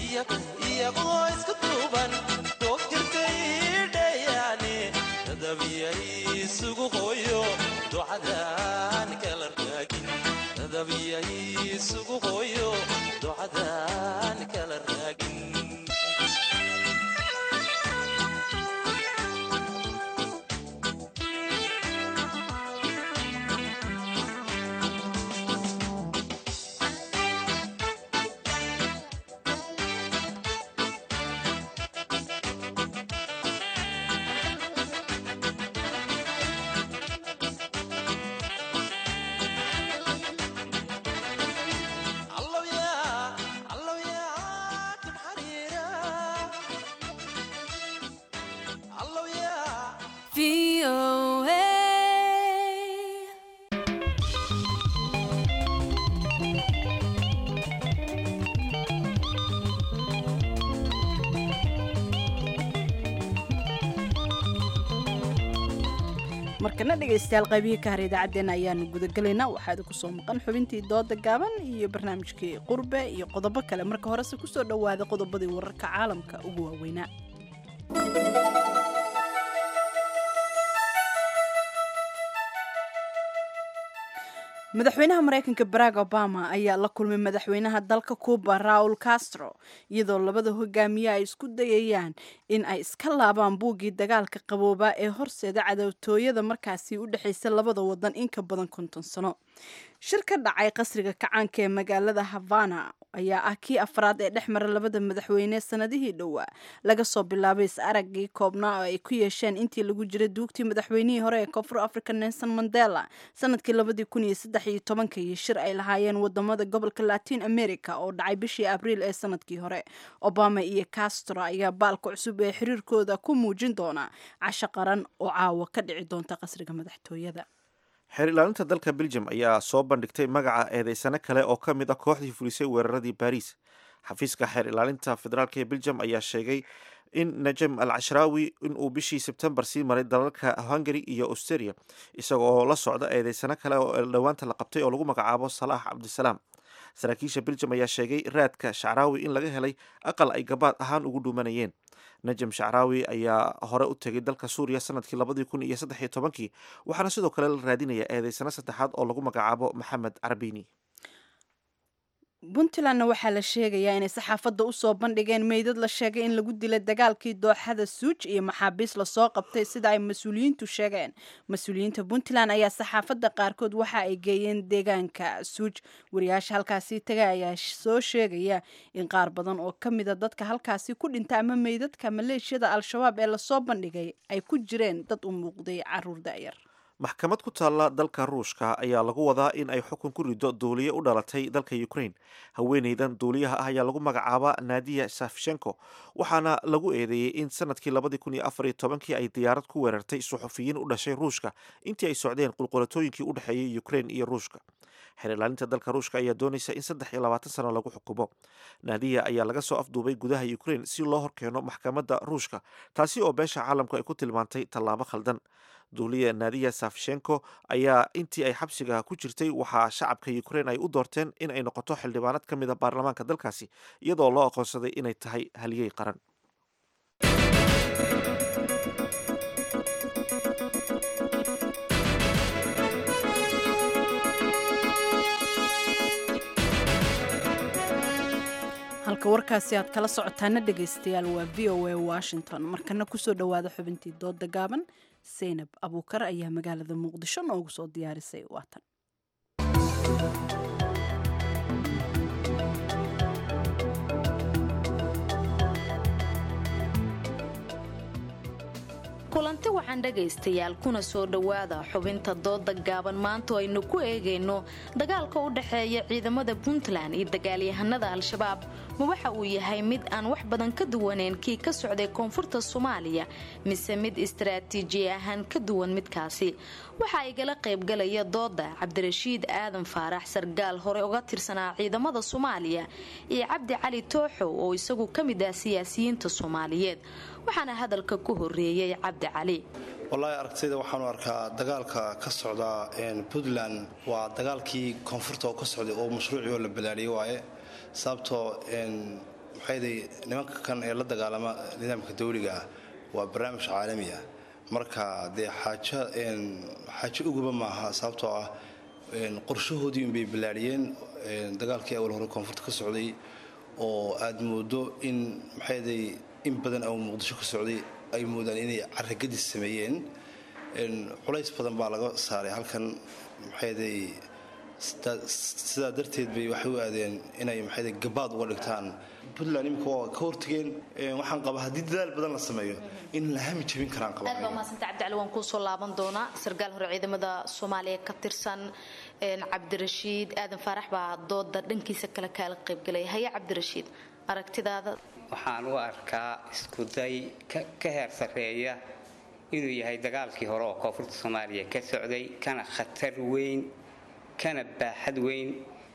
iyagoo isku duuban doog jirtay dhayaane dadabiyay isugu hooyo ducadaan kala raagin dadabiyay isugu hooyo ducadaan kala raagin markana dhegaystayaal qaybihii ka har idaacaddeenna ayaanu gudagelaynaa waxaa idinku soo maqan xubintii dooda gaaban iyo barnaamijkii qurbe iyo qodobo kale marka horese kusoo dhowaada qodobadii wararka caalamka ugu waaweynaa madaxweynaha mareykanka barack obama ayaa la kulmay madaxweynaha dalka cuba raul castro iyadoo labada hogaamiye ay isku dayayaan in ay iska laabaan buuggii dagaalka qaboobaa ee horseeda cadowtooyada markaasi u dhexaysa labada wadan in ka badan 50 sano shir ka dhacay qasriga kacaanka ee magaalada havana ayaa ah kii afraad ee dhex mara labada madaxweyne sanadihii dhowaa laga soo bilaabay is-araggii koobnaa oo ay ku yeesheen intii lagu jiray duugtii madaxweynihii hore ee koonfur africa nelson mandela sanadkii 2013 iyo shir ay lahaayeen wadamada gobolka latin america oo dhacay bishii abriil ee sanadkii hore obama iyo castro ayaa baalka cusub ee xiriirkooda ku muujin doona casho qaran oo caawa ka dhici doonta qasriga madaxtooyada xeer ilaalinta dalka belgium ayaa soo bandhigtay magaca eedeysano kale oo ka mid ah kooxdii fulisay weeraradii baris xafiiska xeer ilaalinta federaalk ee belgium ayaa sheegay in najem al cashraawi inuu bishii sebtembar sii maray dalalka hungary iyo austria isagoo la socda eedeysano kale oo dhowaanta la qabtay oo lagu magacaabo salaax cabdisalaam saraakiisha belgium ayaa sheegay raadka shacraawi in laga helay aqal ay gabaad ahaan ugu dhuumanayeen najem shacraawi ayaa hore u tegay dalka suuriya sanadkii 2013 waxaana sidoo kale la raadinaya eedeysano saddexaad oo lagu magacaabo maxamed carbini puntlandna waxaa la sheegayaa inay saxaafadda usoo bandhigeen meydad la sheegay in lagu dilay dagaalkii dooxada suuj iyo maxaabiis lasoo qabtay sida ay mas-uuliyiintu sheegeen mas-uuliyiinta puntland ayaa saxaafadda qaarkood waxa ay geeyeen deegaanka suuj wariyaasha halkaasi tagay ayaa soo sheegaya in qaar badan oo ka mida dadka halkaasi ku dhinta ama meydadka maleeshiyada al-shabaab ee lasoo bandhigay ay ku jireen dad u muuqday caruur da'yar maxkamad ku taalla dalka ruushka ayaa lagu wadaa in ay xukun ku rido duuliye u dhalatay dalka ukraine haweeneydan duuliyaha ah ayaa lagu magacaaba nadia safshenko waxaana lagu eedeeyey in sanadkii 2014 ay diyaarad ku weerartay suxufiyiin u dhashay ruushka intii ay socdeen qulqulatooyinkii u dhexeeyey ukraine iyo ruushka xeer ilaalinta dalka ruushka ayaa doonaysa in 23 sano lagu xukumo nadia ayaa laga soo afduubay gudaha ukraine si loo horkeeno maxkamadda ruushka taasi oo beesha caalamku ay ku tilmaantay tallaabo khaldan duuliye nadia safshenko ayaa intii ay xabsiga ku jirtay waxaa shacabka ukraine ay u doorteen in ay noqoto xildhibaanad ka mid a baarlamaanka dalkaasi iyadoo loo aqoonsaday inay tahay haliyey qaran halka warkaasi aad kala socotaana dhegaystayaal waa v o a washington markana kusoo dhowaada xubintii dooda gaaban seynab abuukar ayaa magaalada muqdisho noogu soo diyaarisay waatan kulanti waxaan dhegaystayaal kuna soo dhowaada xubinta dooda gaaban maanta oo aynu ku eegayno dagaalka u dhexeeya ciidamada puntland iyo dagaalyahanada al-shabaab ma waxa uu yahay mid aan wax badan ka duwaneyn kii ka socday koonfurta soomaaliya mise mid istaraatiiji ahaan ka duwan midkaasi waxaa igala qaybgalaya dooda cabdirashiid aadan faarax sargaal hore uga tirsanaa ciidamada soomaaliya iyo cabdi cali tooxow oo isagu ka mid ah siyaasiyiinta soomaaliyeed waxaana hadalka ku horeeyey cabdi cali wallaahi aragtayda waxaanu arkaa dagaalka ka socda puntland waa dagaalkii koonfurta oo ka socday oo mashruucii oo la balaadhiyey waaye sababtoo maxayday nimanka kan ee la dagaalama nidaamka dawliga ah waa barnaamij caalami ah marka dee xaajo uguba maaha sababtoo ah qorshahoodii unbay bilaariyeen dagaalkii awal hore koonfurta ka socday oo aad moodo in maxayday in badan oo muqdisho ka socday ay moodaan inay caragadis sameeyeen culays badan baa laga saaray halkan maxayday sidaa darteed bay waxay u aadeen inay maxayday gabaad uga dhigtaan puntland imika waa ka hortageen waxaan qabaa haddii dadaal badan la sameeyo in la hami jabin karaan qabaa aad baa mahadsantahay cabdicali waan kuu soo laaban doonaa sarkaal hore ciidamada soomaaliya ka tirsan cabdirashiid aadan faarax baa dooda dhankiisa kale kaala qaybgalaya haya cabdirashiid aragtidaada waxaan u arkaa iskuday ka heer sarreeya inuu yahay dagaalkii hore oo koonfurta soomaaliya ka socday kana khatar weyn kana baaxad weyn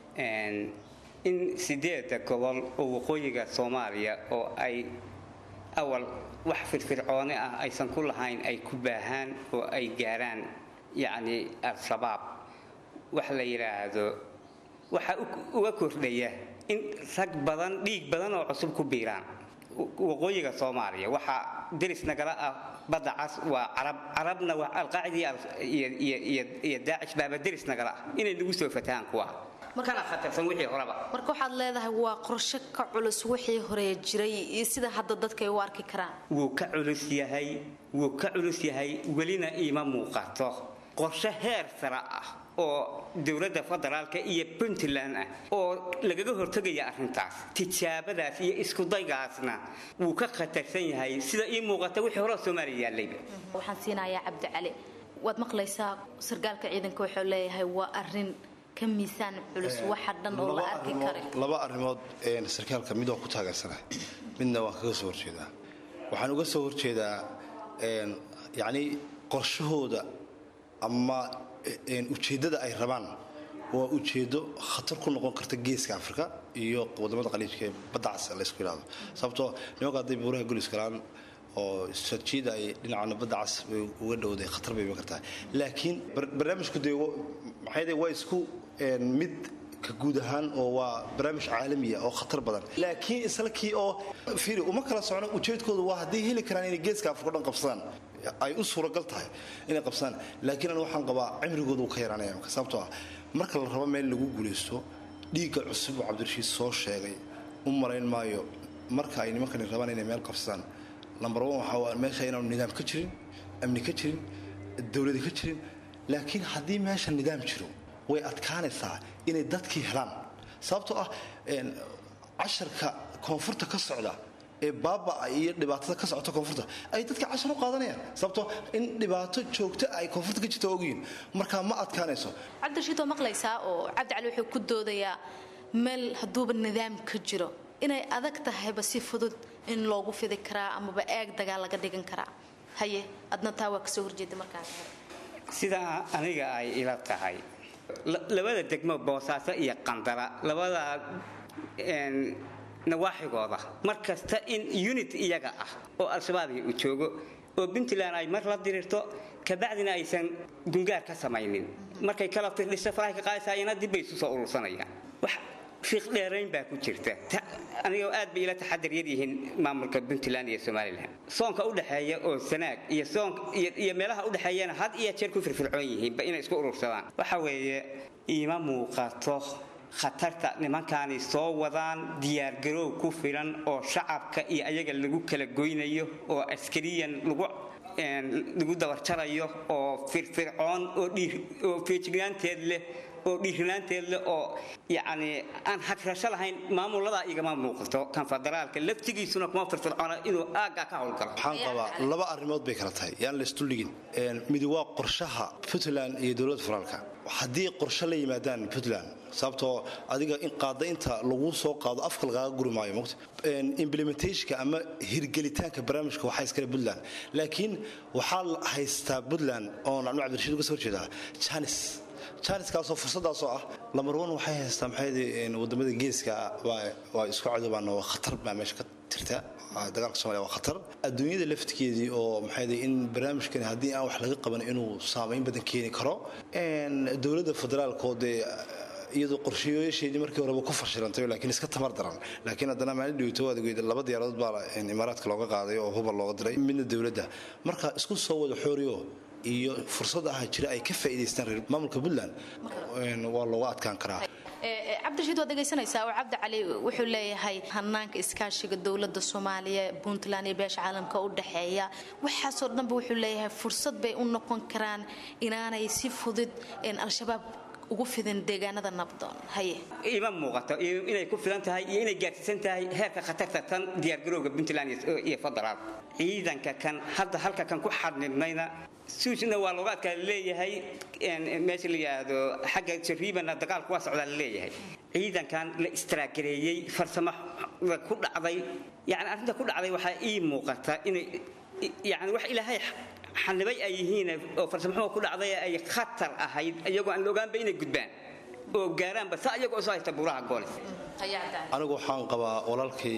in 8 gobol oo waqooyiga Soomaaliya oo ay awal wax firfircooni ah aysan ku lahayn ay ku baahan oo ay gaaraan yaani al-shabaab wax la yiraahdo waxa uga kordhaya in rag badan dhiig badan oo cusub ku biiraan waqooyiga Soomaaliya waxa diris nagala ah badda cas waa arabna waa al-qaacida iyo daacish baa diris nagala inay lagu soo fataan kuwa marka khatarsan wixii horeba marka waxaad leedahay waa qorshe ka culus wixii hore jiray iyo sida hadda dadka ay u arki karaan wuu ka culus yahay welina ima muuqato qorshe heer sare ah oo dawladda federaalka iyo Puntland ah oo lagaga hortagaya arrintaas tijaabadaas iyo isku daygaasna wuu ka khatarsan yahay sida ii muuqata wixii hore Soomaaliya yaalay waxaan siinayaa Cabdicali waad maqlaysaa sarkaalka ciidanka wuxuu leeyahay waa arrin ka miisaan culus waxa dhan oo la arki karo laba arrimood sarkaalka mid oo ku taageersanay midna waa kaga soo horjeedaa waxaan uga soo horjeedaa yaani qorshahooda ama ujeedada ay rabaan waa ujeedo khatar ku noqon karta geeska Afrika iyo wadamada qaliijka badda cas la isku yiraahdo sababtoo nimanka hadday buuraha gulis karaan oo istaraatiijiyada ay dhinaca badda cas uga dhowday khatar bay kartaa laakiin barnaamijku maxay way isku mid ka guud ahaan oo waa barnaamij caalami ah oo khatar badan laakiin islakii oo fiiri uma kala socon ujeedkoodu waa hadii heli karaan inay geeska Afrika dhan qabsadaan ay u suuragal tahay inay qabsadaan laakiin aan waxaan qabaa cimrigoodu ka yaraanaya sababtoo ah marka la rabo meel lagu guuleysto dhiiga cusub oo Cabdirashiid soo sheegay u marayn maayo marka ay nimankan rabaan inay meel qabsadaan number 1 waxa waa meesha inaan nidaam ka jirin amni ka jirin dawlad ka jirin laakiin hadii meesha nidaam jiro way adkaanaysaa inay dadkii helaan sababtoo ah casharka koonfurta ka socda ee baaba iyo dhibaatada ka socota koonfurta ay dadka cashar u qaadanayaan sababtoo in dhibaato joogto ay koonfurta ka jirto ogiin marka ma adkaanayso Cabdirashiid oo maqlaysaa oo Cabdicali wuxuu ku doodayaa meel haduuba nidaam ka jiro inay adag tahay si fudud in loogu fidi karaa ama eeg dagaal laga dhigan karaa haye adna taa waa ka soo horjeeday markaas sida aniga ay ila tahay labada degmo Boosaaso iyo Qandara labada nawaaxigooda markasta in unit iyaga ah oo al-shabaab uu joogo oo Puntland ay mar la dirirto ka bacdina aysan gungaar ka samaynin markay kala firdhiso faraha ka qaadayna dib ay soo urursanayaan wax fiiq dheerayn baa ku jirta aniga aad bay ila taxadir yihiin maamulka Puntland iyo Soomaaliland soonka u dhaxeeya oo sanaag iyo soon iyo meelaha u dhaxeeyana had iyo jeer ku firfircoon yihiin ba inay isku urursadaan waxa weeye ima muuqato khatarta nimankaani soo wadaan diyaar garow ku filan oo shacabka iyo ayaga lagu kala goynayo oo askariyan lagu dabarjarayo oo firfircoon oo feejignaanteed leh oo dhiirinaanteed leh oo yaani aan hakrasho lahayn maamulada igama muuqato kan federaalka laftigiisuna kuma firfircoona inuu aaga ka howlgalo waxaan qabaa laba arrimood bay kala tahay yaan la istuligin mid waa qorshaha Puntland iyo dawladda federaalka haddii qorshe la yimaadaan Puntland sababtoo adiga in qaadaynta lagu soo qaado afka laga gurmaayo moqto implementationka ama hirgelitaanka barnaamijka waxa iska Puntland laakiin waxa haysta Puntland oo aan Cabdirashiid uga soo jeedaa chance kaasoo fursadaas oo ah lamar 1 waxay haystaan maxay wadamada geeska waa isku cadabaan oo khatar ma meesha ka tirta dagaalka Soomaaliya waa khatar adduunyada laftigeedii oo maxay in barnaamijkan hadii aan wax laga qaban inuu saameyn badan keeni karo dawladda federaalka oo iyadoo qorshayaasheedii markii horeba ku fashilantay laakiin iska tamar daran laakiin haddana maalin dhawto adeegyada laba diyaaradood baa imaaraadka looga qaaday oo hubal looga diray midna dawladda marka isku soo wada xooriyo iyo fursad ah jira ay ka faa'iideystaan maamulka Puntland waa loo adkaan karaa cabdirashiid waad dhegaysanaysaa oo cabdi cali wuxuu leeyahay hanaanka iskaashiga dowladda Soomaaliya Puntland iyo beesha caalamka u dhaxeeya waxaasoo dhanba wuxuu leeyahay fursad bay u noqon karaan inaanay si fudud al-shabaab ugu fidan deegaanada nabdoon haye ima muuqato inay ku filan tahay iyo inay gaarsiisan tahay heerka khatarta tan diyaar garowga Puntland iyo federaal ciidanka kan hadda halka kan ku xadnidnayna suujina waa looga adkaa leeyahay meesha la yiraahdo xagga jariibana dagaalku waa socdaa leeyahay ciidankan la istiraagareeyay farsamo ku dhacday yani arrinta ku dhacday waxa ii muuqata inay yani wax ilaahay xanibay ay yihiin oo farsamo ku dhacday ay khatar ahayd ayagoo aan loogaanba inay gudbaan oo gaaraan bas ayagoo soo haysta buraha goolis anigu waxaan qabaa walaalkii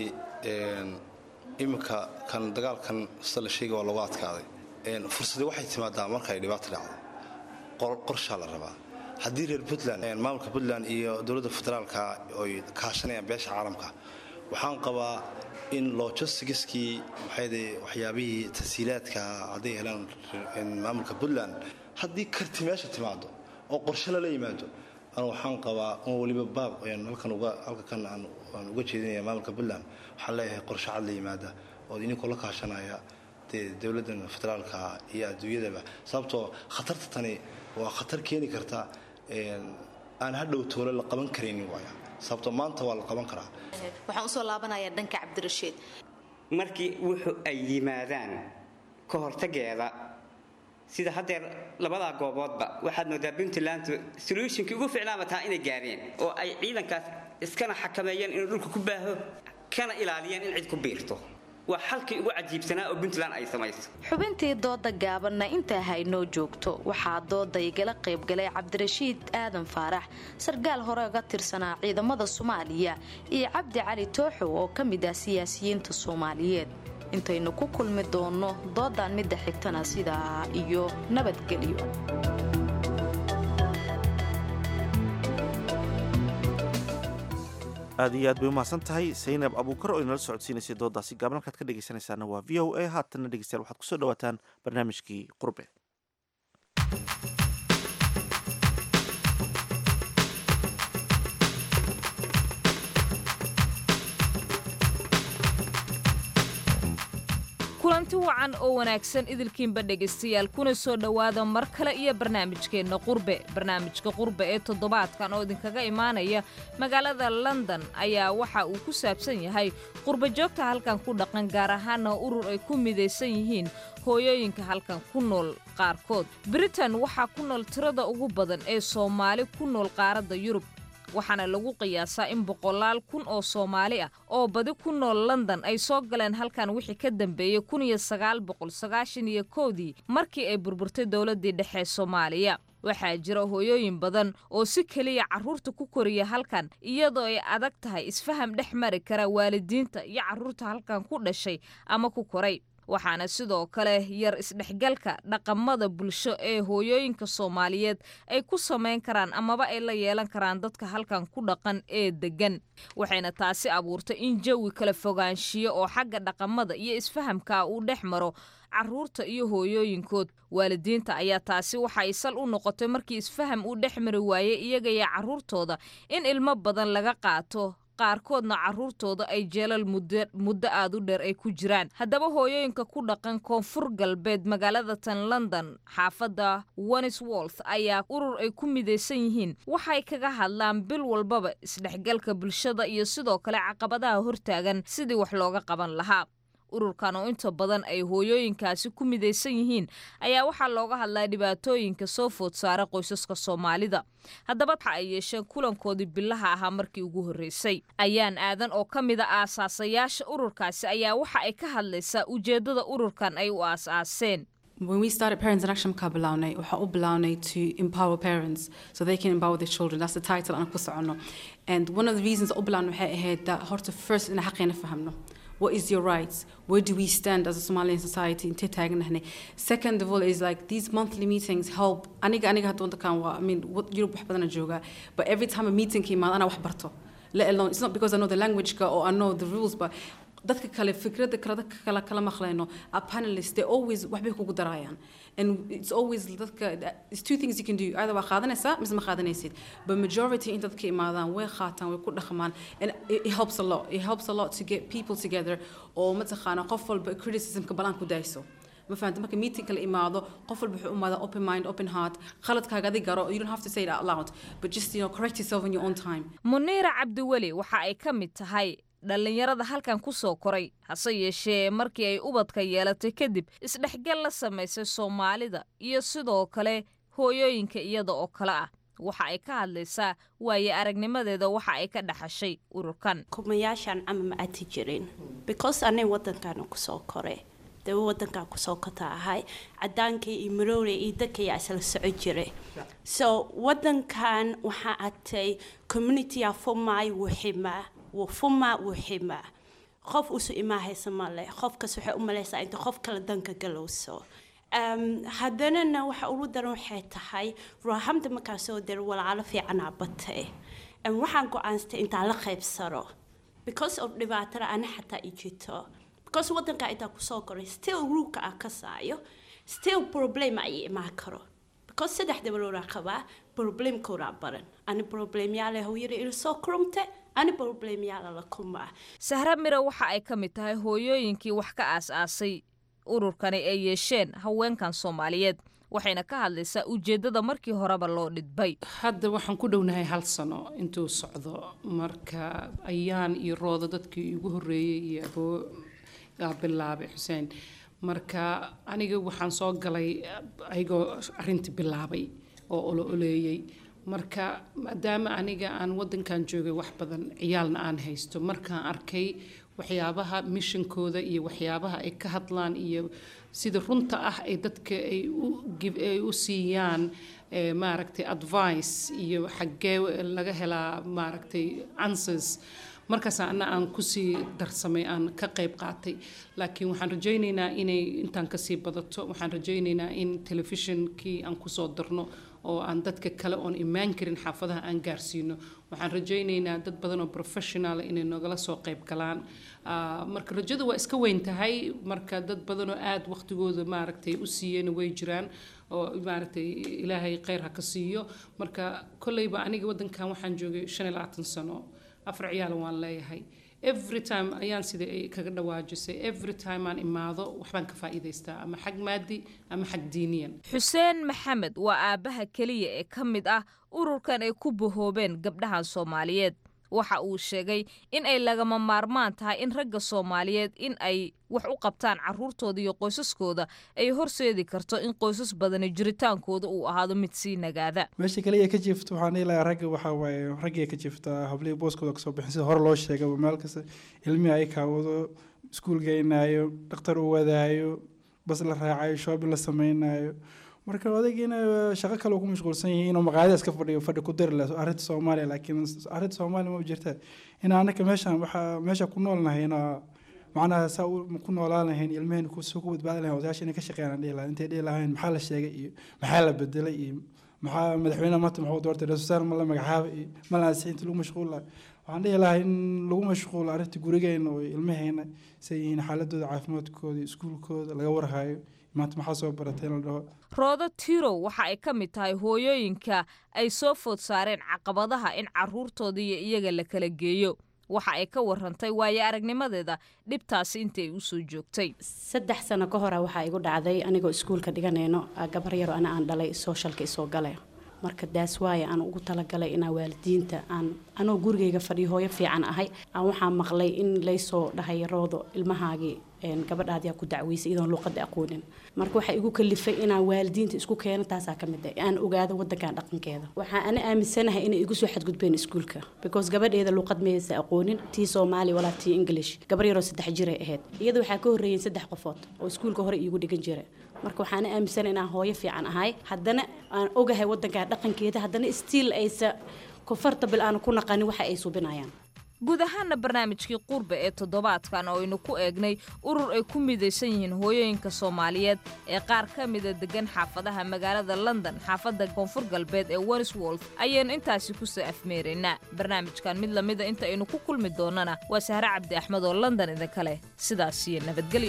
imika kan dagaalkan sala sheegay waa looga adkaaday fursadii waxay timaadaa marka ay dhibaato dhacdo qorshe la rabaa haddii reer Puntland maamulka Puntland iyo dowladda federaalka ay kaashanayaan beesha caalamka waxaan qabaa in logistics-kii waxyaabihii tasiilaadka haday helaan maamulka Puntland haddii karti meesha timaado oo qorshe la yimaado أنا وحنا قوا ولي باب يعني هلكن aan uga jeedinaya maamulka Puntland waxa leeyahay qorshe cad liimaada oo idin kula kaashanaya dawladda federaalka iyo adduunyada sababtoo khatarta tani waa khatar keeni karta aan hadhow toole la qaban karin waaya sababtoo maanta waa la qaban karaa waxaan soo laabanayaa dhanka Cabdirashiid markii wuxuu ay yimaadaan ka hortageeda sida hadeer labada gooboodba waxaad moodaa Puntland solutionkii ugu fiicnaa taa inay gaareen oo ay ciidankaas iskana xakameeyeen in dhulka ku baaho kana ilaaliyeen in cid ku biirto waa halkii ugu cajiibsanaa oo Puntland ay samayso xubintii dooda gaabanna inta haynoo joogto waxaa dooda igala qayb galay Cabdirashiid Aadan Faarax sargaal hore uga tirsanaa ciidamada Soomaaliya iyo Cabdi Cali Tooxo oo kamid ah siyaasiyiinta Soomaaliyeed intaynu ku kulmi doono doodan midda xigtana sida iyo nabadgelyo aad iyo aad bay umahadsan tahay Saynab Abuukar oo inala socodsiinaysay doodaasi gaaban halkaad ka dhegaysanaysaana waa VOA haatana dhegeystayaal waxaad kusoo dhawaataan barnaamijkii qurbe kulanti wacan oo wanaagsan idilkiinba dhegaystayaal kuna soo dhowaada mar kale iyo barnaamijkeenna barnaamijka qurbe ee toddobaadkan oo idinkaga imaanaya magaalada London ayaa waxa uu ku saabsan yahay qurbe joogta halkan ku dhaqan gaar ahaana urur ay ku midaysan yihiin hooyooyinka halkan ku nool qaarkood Britain waxaa ku nool tirada ugu badan ee Soomaali ku nool qaaradda Yurub waxaana lagu qiyaasaa in 100,000 oo Soomaali ah oo badi ku nool London ay soo galeen halkan wixii ka dambeeyay 1991 markii ay burburtay dawladdii dhexe Soomaaliya waxaa jira hooyooyin badan oo si kaliya carruurta ku koriya halkan iyadoo ay adag tahay isfaham dhex mari kara waalidiinta iyo carruurta halkan ku dhashay ama ku koray waxaana sidoo kale yar isdhexgalka dhaqamada bulsho ee hooyooyinka Soomaaliyeed ay ku sameyn karaan amaba ay la yeelan karaan dadka halkan ku dhaqan ee degan waxayna taasi abuurtay in jawi kala fogaanshiyo oo xagga dhaqamada iyo isfahamka uu dhex maro carruurta iyo hooyooyinkood waalidiinta ayaa taasi waxa ay sal u noqotay markii isfaham uu dhex mari waayay iyaga iyo carruurtooda in ilmo badan laga qaato qaarkoodna carruurtooda ay jeelal muddo aad u dheer ay ku jiraan haddaba hooyooyinka ku dhaqan koonfur galbeed magaalada tan London xaafadda Wandsworth ayaa urur ay ku midaysan yihiin waxay kaga hadlaan bil walbaba isdhexgalka bulshada iyo sidoo kale caqabadaha hortaagan sidii wax looga qaban lahaa ururkan oo inta badan ay hooyooyinkaasi ku midaysan yihiin ayaa waxaa looga hadlaa dhibaatooyinka soo food saara qoysaska Soomaalida haddaba waxa ay yeesheen kulankoodii bilaha ahaa markii ugu horeysay ayaan aadan oo kamid ah aasaasayaasha ururkaasi ayaa waxa ay ka hadlaysaa ujeedada ururkan ay u aasaaseen When we started Parents in Action ka bilawnay waxa u bilawnay to empower parents so they can empower their children that's the title aan ku socono and one of the reasons u bilawnay waxay ahayd that horta first in xaqeena fahamno what is your rights? Where do we stand as a Somalian society? Second of all is like these monthly meetings help. I mean, what Europe but every time a meeting came out, let alone, it's not because I know the language or I know the rules, but dadka kale fikrada kala maqlayno a panelists they always waxbay kugu darayaan and it's always dadka it's two things you can do either waa qaadanaysaa mise ma qaadanaysid but majority in dadka imaadaan way qaataan way ku dhaqmaan and it helps a lot to get people together oo mataqaana qof walba criticism ka balan ku dayso ma fahanto marka meeting kala imaado qof walba wuxuu imaada open mind open heart khaladkaaga adiga garo you don't have to say it out loud but just correct yourself in your own time Munira Cabdiwali waxa ay ka mid tahay dhalinyarada halkan ku soo koray hase yeeshee markii ay ubadka yeelatay kadib isdhexgal la sameysay Soomaalida iyo sidoo kale hooyooyinka iyada oo kale ah waxa ay ka hadlaysaa waaye aragnimadeeda waxa ay ka dhaxashay ururkan kumayaashan ama ma atijirin because anay wadankan ku soo koray wadanka ku soo kota ahay cadaanka iyo maroole iyo dadka ay asal soo jiray so wadankan waxa atay community afomay وحما خوف وسو إما هي سمالة خوف كسوح أمليسا أنت خوف كلا دنك جلوسو هذانا نوح أولود روحي تحي روحهم دم كاسو در ولا على في عنابتي وحن قو أنست أنت على خيب سرو because of the water أنا حتى إجيتو because وطن كايتا كسوكر still روك أكسايو still problem أي ما كرو because سدح دبلو رقبة problem كورا برن أنا problem ياله هو يري السوكرمته أنا problem ياله لكم Sahra Mira waxa ay ka mid tahay hooyooyinkii wax ka aas-aasay ururkani ay yeesheen haweenkan Soomaaliyeed waxayna ka hadlaysaa ujeedada markii horeba loo dhidbay hadda waxaan ku dhownahay hal sano intuu socdo marka ayaan iyo roodo dadkii ugu horeeyay iyo abo bilaabay Xuseen marka aniga waxaan soo galay ayagoo arintii bilaabay oo oleeyay marka maadaama aniga aan wadankan joogay wax badan ciyaalna aan haysto markaan arkay waxyaabaha missionkooda iyo waxyaabaha ay ka hadlaan iyo sida runta ah ay dadka ay u siiyaan maaragtay advice iyo xagee laga helaa maaragtay answers markaas aan ku sii darsamay aan ka qayb qaatay laakiin waxaan rajaynaynaa inay intaan ka sii badato waxaan rajaynaynaa in television-kii aan ku soo darno oo aan dadka kale oon imaan karin xaafadaha aan gaarsiino waxaan rajaynaynaa dad badan oo professional inay nogala soo qayb galaan marka rajada waa iska weyn tahay marka dad badan oo aad waqtigooda maaragtay u siiyeen way jiraan oo maaragtay ilaahay khayr ha ka siiyo marka kolleyba aniga wadankan waxaan joogay 25 sano afar ciyaal waan leeyahay every time ayaan sida ay kaga dhawaajisay every time aan imaado waxbaan ka faa'iideystaa ama xag maadi ama xag diiniyan Xuseen Maxamed waa aabaha kaliya ee ka mid ah ururkan ay ku bahoobeen gabdhaha Soomaaliyeed waxa uu sheegay in ay lagama maarmaan tahay in ragga Soomaaliyeed in ay wax u qabtaan caruurtooda iyo qoysaskooda ay horseedi karto in qoysas badan jiritaankooda uu ahaado mid sii nagaada meesha kaliya ka jiifto waxaan ilaa ragga waxa waaye ragga ka jiifta hablii booskooda ka soo bixin sida hor loo sheegay meel kasta ilmi ay ka wado iskuul geynayo dhakhtar u wadaayo bas la raacayo shopping la sameeynayo marka odaygina shaqo kale ku mashquulsan yahay inuu maqaayadaas ka fadhi ku dir leh arinta Soomaaliya laakiin arinta Soomaaliya ma jirta in aanaka meesha ku noolnahay macnaha saa ku noolaanayn ilmaheen ku soo badbaadanayn odayaasha inay ka shaqeeyaan dheelaa intay dheelahayn maxaa la sheegay iyo maxaa la bedelay iyo maxaa madaxweynaha maanta maxuu doortay rasuul ma la magacaabay iyo ma la siinta lagu mashquulay waxaan dheelahay in lagu mashquulo arinta gurigeena oo ilmaheena say in xaaladooda caafimaadkooda iskuulkooda laga warhayo maanta maxaa soo baratay la dhaho Roodo Tirow waxa ay ka mid tahay hooyooyinka ay soo food saareen caqabadaha in caruurtooda iyo iyaga la kala geeyo waxa ay ka warantay waaye aragnimadeeda dhibtaasi intay u soo joogtay 3 sano ka hor waxa igu dhacday anigoo iskuulka dhiganayno gabar yar oo aan dhalay socialka isoo galay marka daas waaye aan ugu talagalay inaa waalidiinta aan anoo gurigeyga fadhiyo hooyo fiican ahay aan waxaan maqlay in laysoo dhahay Roodo ilmahaagii gabadhaadi ku dacweysay idoon luqada aqoonin marka waxa igu kalifay inaan waalidiinta isku keeno taas ka mid ah aan ogaado wadankan dhaqankeeda waxa ana aaminsanahay in ay igu soo xadgudbeen iskuulka because gabadheeda luqad meeysa aqoonin tii Soomaali wala tii English gabar yar oo 3 jir ah ahayd iyadoo waxa ka horeeyay 3 qofood oo iskuulka hore igu dhigan jiray marka waxaan aaminsanahay inaan hooyo fiican ahay haddana aan ogahay wadankan dhaqankeeda haddana still aysa comfortable aan ku naqani waxa ay subinayaan guud ahaana barnaamijkii qurbe ee toddobaadkan oo aynu ku eegnay urur ay ku midaysan yihiin hooyooyinka Soomaaliyeed ee qaar ka mid ah degan xaafadaha magaalada London xaafada koonfur galbeed ee Wandsworth ayaan intaasi ku soo afmeeraynaa barnaamijkan mid lamid ah inta aynu ku kulmi doonana waa Sahra Cabdi Axmed oo London idin kale sidaas iyo nabadgelyo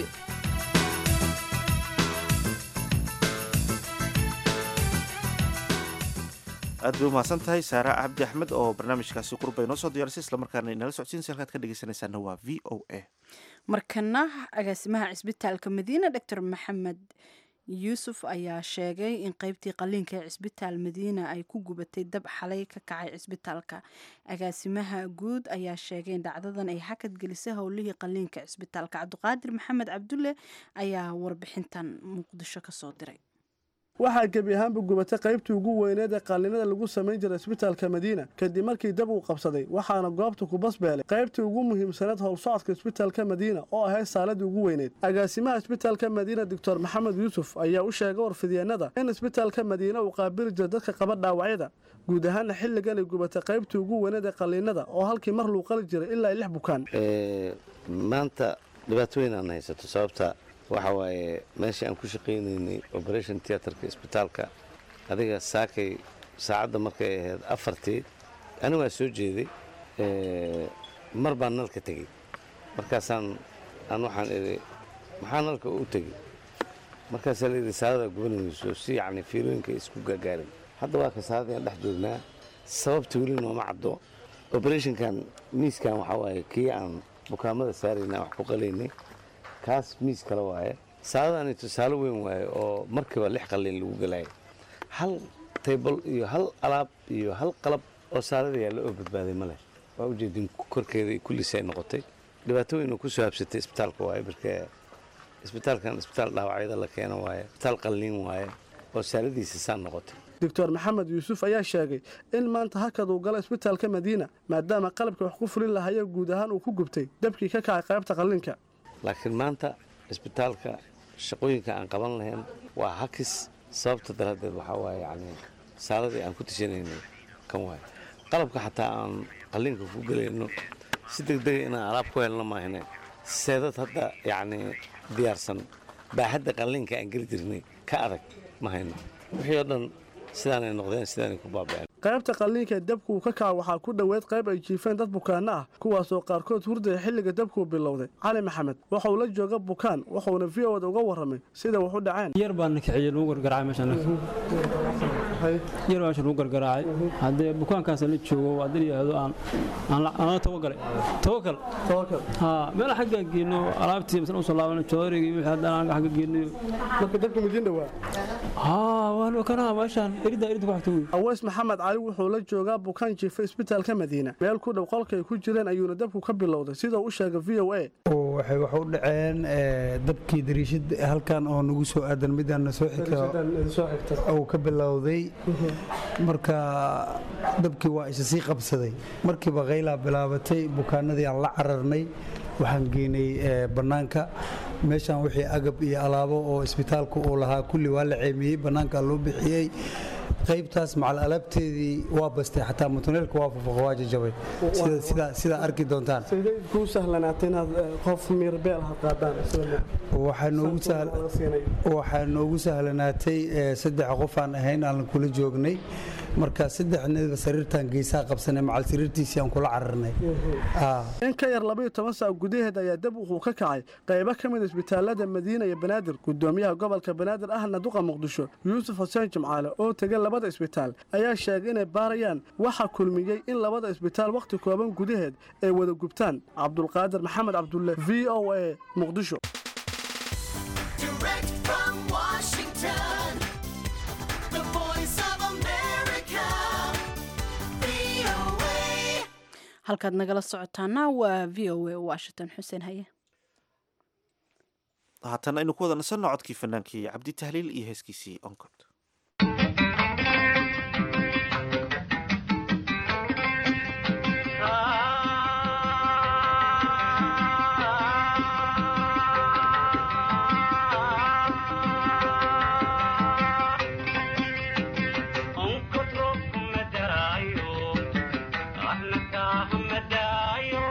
aad bay umahadsan tahay Sahra Cabdi Axmed oo barnaamijkaasi qurba inoo soo diyaarisay isla markaana inala socodsiinaysa halkaad ka dhegeysanaysaana waa VOA markana agaasimaha cisbitaalka Madiina Dr. Maxamed Yuusuf ayaa sheegay in qaybtii qaliinka ee cisbitaal Madiina ay ku gubatay dab xalay ka kacay cisbitaalka agaasimaha guud ayaa sheegay in dhacdadan ay hakad gelisay howlihii qaliinka cisbitaalka Cabdiqaadir Maxamed Cabdulle ayaa warbixintan Muqdisho ka soo diray waxaa gebi ahaanba gubatay qaybtii ugu weyneed ee qaliinada lagu samayn jiray isbitaalka Madiina kadib markii dab uu qabsaday waxaana goobta ku basbeelay qaybtii ugu muhiimsanayd howlsocodka isbitaalka Madiina oo ahayd saaladii ugu weyneed agaasimaha isbitaalka Madiina Dr. Maxamed Yuusuf ayaa u sheegay warfideenada in isbitaalka Madiina uu qaabili jiray dadka qaba dhaawacyada guud ahaan xilligan ay gubatay qaybtii ugu weyneed ee qaliinada oo halkii mar loo qali jiray ilaa 6 bukaan maanta dhibaatooyin aan haysato sababta waxa waaye meesha aan ku shaqeynaynay operation theaterka isbitaalka adiga saakay saacadda markay ahayd 4 aniga waa soo jeeday mar baan nalka tegey markaasaan waxaan idhi maxaa nalka u tegey markaasaa la yidhi saadada gubanayso si yacni fiilooyinka isku gaagaarin hadda waa ka saadadaan dhex joognaa sababta weli nooma caddo operationkan miiskan waxaa waaye kii aan bukaamada saaraynaa wax ku qalaynay kaas miis kale waaye saadadani tusaale weyn waaye oo markiiba 6 qalliin lagu galaayo hal table iyo hal alaab iyo hal qalab oo saadada yaalla oo badbaaday ma leh waa ujeedin korkeeda ay kullisay noqotay dhibaatooyin ku soo habsatay isbitaalka waaye markii isbitaalkan isbitaal dhaawacyada la keeno waaye isbitaal qalliin waaye oo saadadiisa saan noqotay Dr. Maxamed Yuusuf ayaa sheegay in maanta hakad uu galay isbitaalka Madiina maadaama qalabka wax ku fulin lahayo guud ahaan uu ku gubtay dabkii ka kacay qaybta qalliinka laakiin maanta isbitaalka shaqooyinka aan qaban lahayn waa hakis sababta daradeed waxa waaye yani saaladii aan ku tishanaynay kan waaye qalabka xataa aan qalliinka ku galayno si degdeg inaan alaab ku helno maahane seedad hadda yani diyaarsan baaxadda qalliinka aan geli jirnay ka adag ma hayno wixii oo dhan sidaanay noqdeen sidaanay ku baaba'een qaybta qalliinka dabku ka kaca waxaa ku dhaweed qayb ay jiifeen dad bukaanno ah kuwaasoo qaarkood hurdaya xilliga dabku bilowday cali maxamed waxa uu la jooga bukaan wuxuuna VO-da uga warramay sida wax u dhaceen yar baan kiciyay lagu gargaraacay meeshan yar baan lagu gargaraacay haddii bukaankaas la joogo waa dil yaado aan tawakkal meel xagga geeno alaabtii مثلا soo laaban joorigi wixii hadaan xagga geeno marka dabku midin dhawaa waan kana meeshan irida ku xigtay awees maxamed cali wuxuu la joogaa bukaan jiifa isbitaalka Madiina meel ku dhow qolka ay ku jireen ayuuna dabku ka bilowday sida uu sheegay VOA waxay wax u dhaceen dabkii dariishad halkan oo nagu soo aadan midaan soo xigta oo ka bilowday marka dabkii waa isii qabsaday markiiba qayla bilaabatay bukaanadii aan la cararnay waxaan geynay banaanka meeshan wixii agab iyo alaabo oo isbitaalku uu lahaa kulli waa la ceemiyay banaanka loo bixiyay qaybtaas macal alaabteedii waa bastay xataa mutuneelka waa fafaqwaaja jabay sida arki doontaan ku sahlanaatay inaad qof mirbeel qaadaan waxaa noogu sahlanaatay 3 qof aan ahayn aan kula joognay marka 3 nidba sariirtan geesaa qabsanay macal sariirtiisii aan kula cararnay in ka yar 12 saac gudaheed ayaa dab uu ka kacay qaybo ka mid isbitaalada Madiina iyo Banaadir gudoomiyaha gobolka Banaadir ahna duqa Muqdisho Yuusuf Xuseen Jimcaale oo tagay labada isbitaal ayaa sheegay inay baarayaan waxa kulmiyay in labada isbitaal waqti kooban gudaheed ay wada gubtaan Cabdulqaadir Maxamed Cabdulle VOA Muqdisho halkaad nagala socotaana waa VOA Washington Xuseen Haye haatan aynu ku wada nasanno codkii fanaankii Cabdi Tahliil iyo heeskiisii Onkod Ahmed Dayo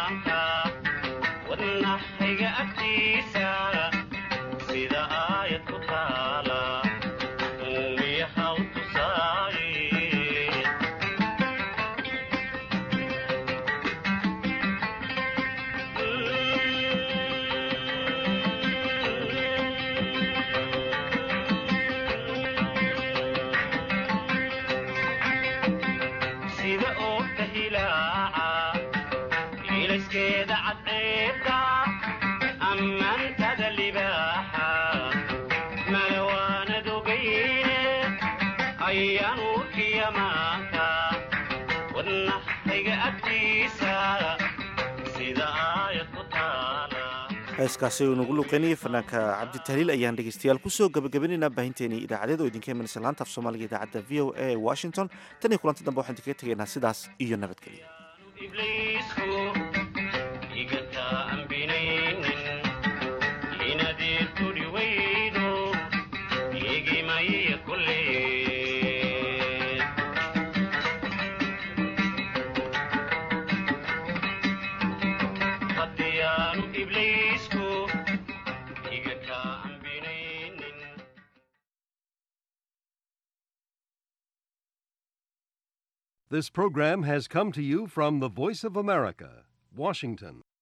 maanka wadnaxayga agtiisa sida aayad ku taala uumiyaha u tusaaye sida oogta hilaaca ilaskeeda cadceeda ammaantada libaaxa malawaanad ogayne ayaan urkiya maanka wadnaxayga agtiisa sida aayad ku taala heeskaasi uu nagu luqeynayay fanaanka cabditahliil ayaan dhegeystayaal kusoo gabagabinaynaa baahinteenii idaacadeed oo idinka imanaysa laanta af soomaaliga idaacadda v o a washington tan iyo kulanti dambe waxaan idinkaga tegaynaa sidaas iyo nabadgelyo ibliisku igataa ambinaynin inadeed tudhi weydo igimaya kulleed haddiyaanu ibliisku igataa ambinaynin This program has come to you from the Voice of America, Washington.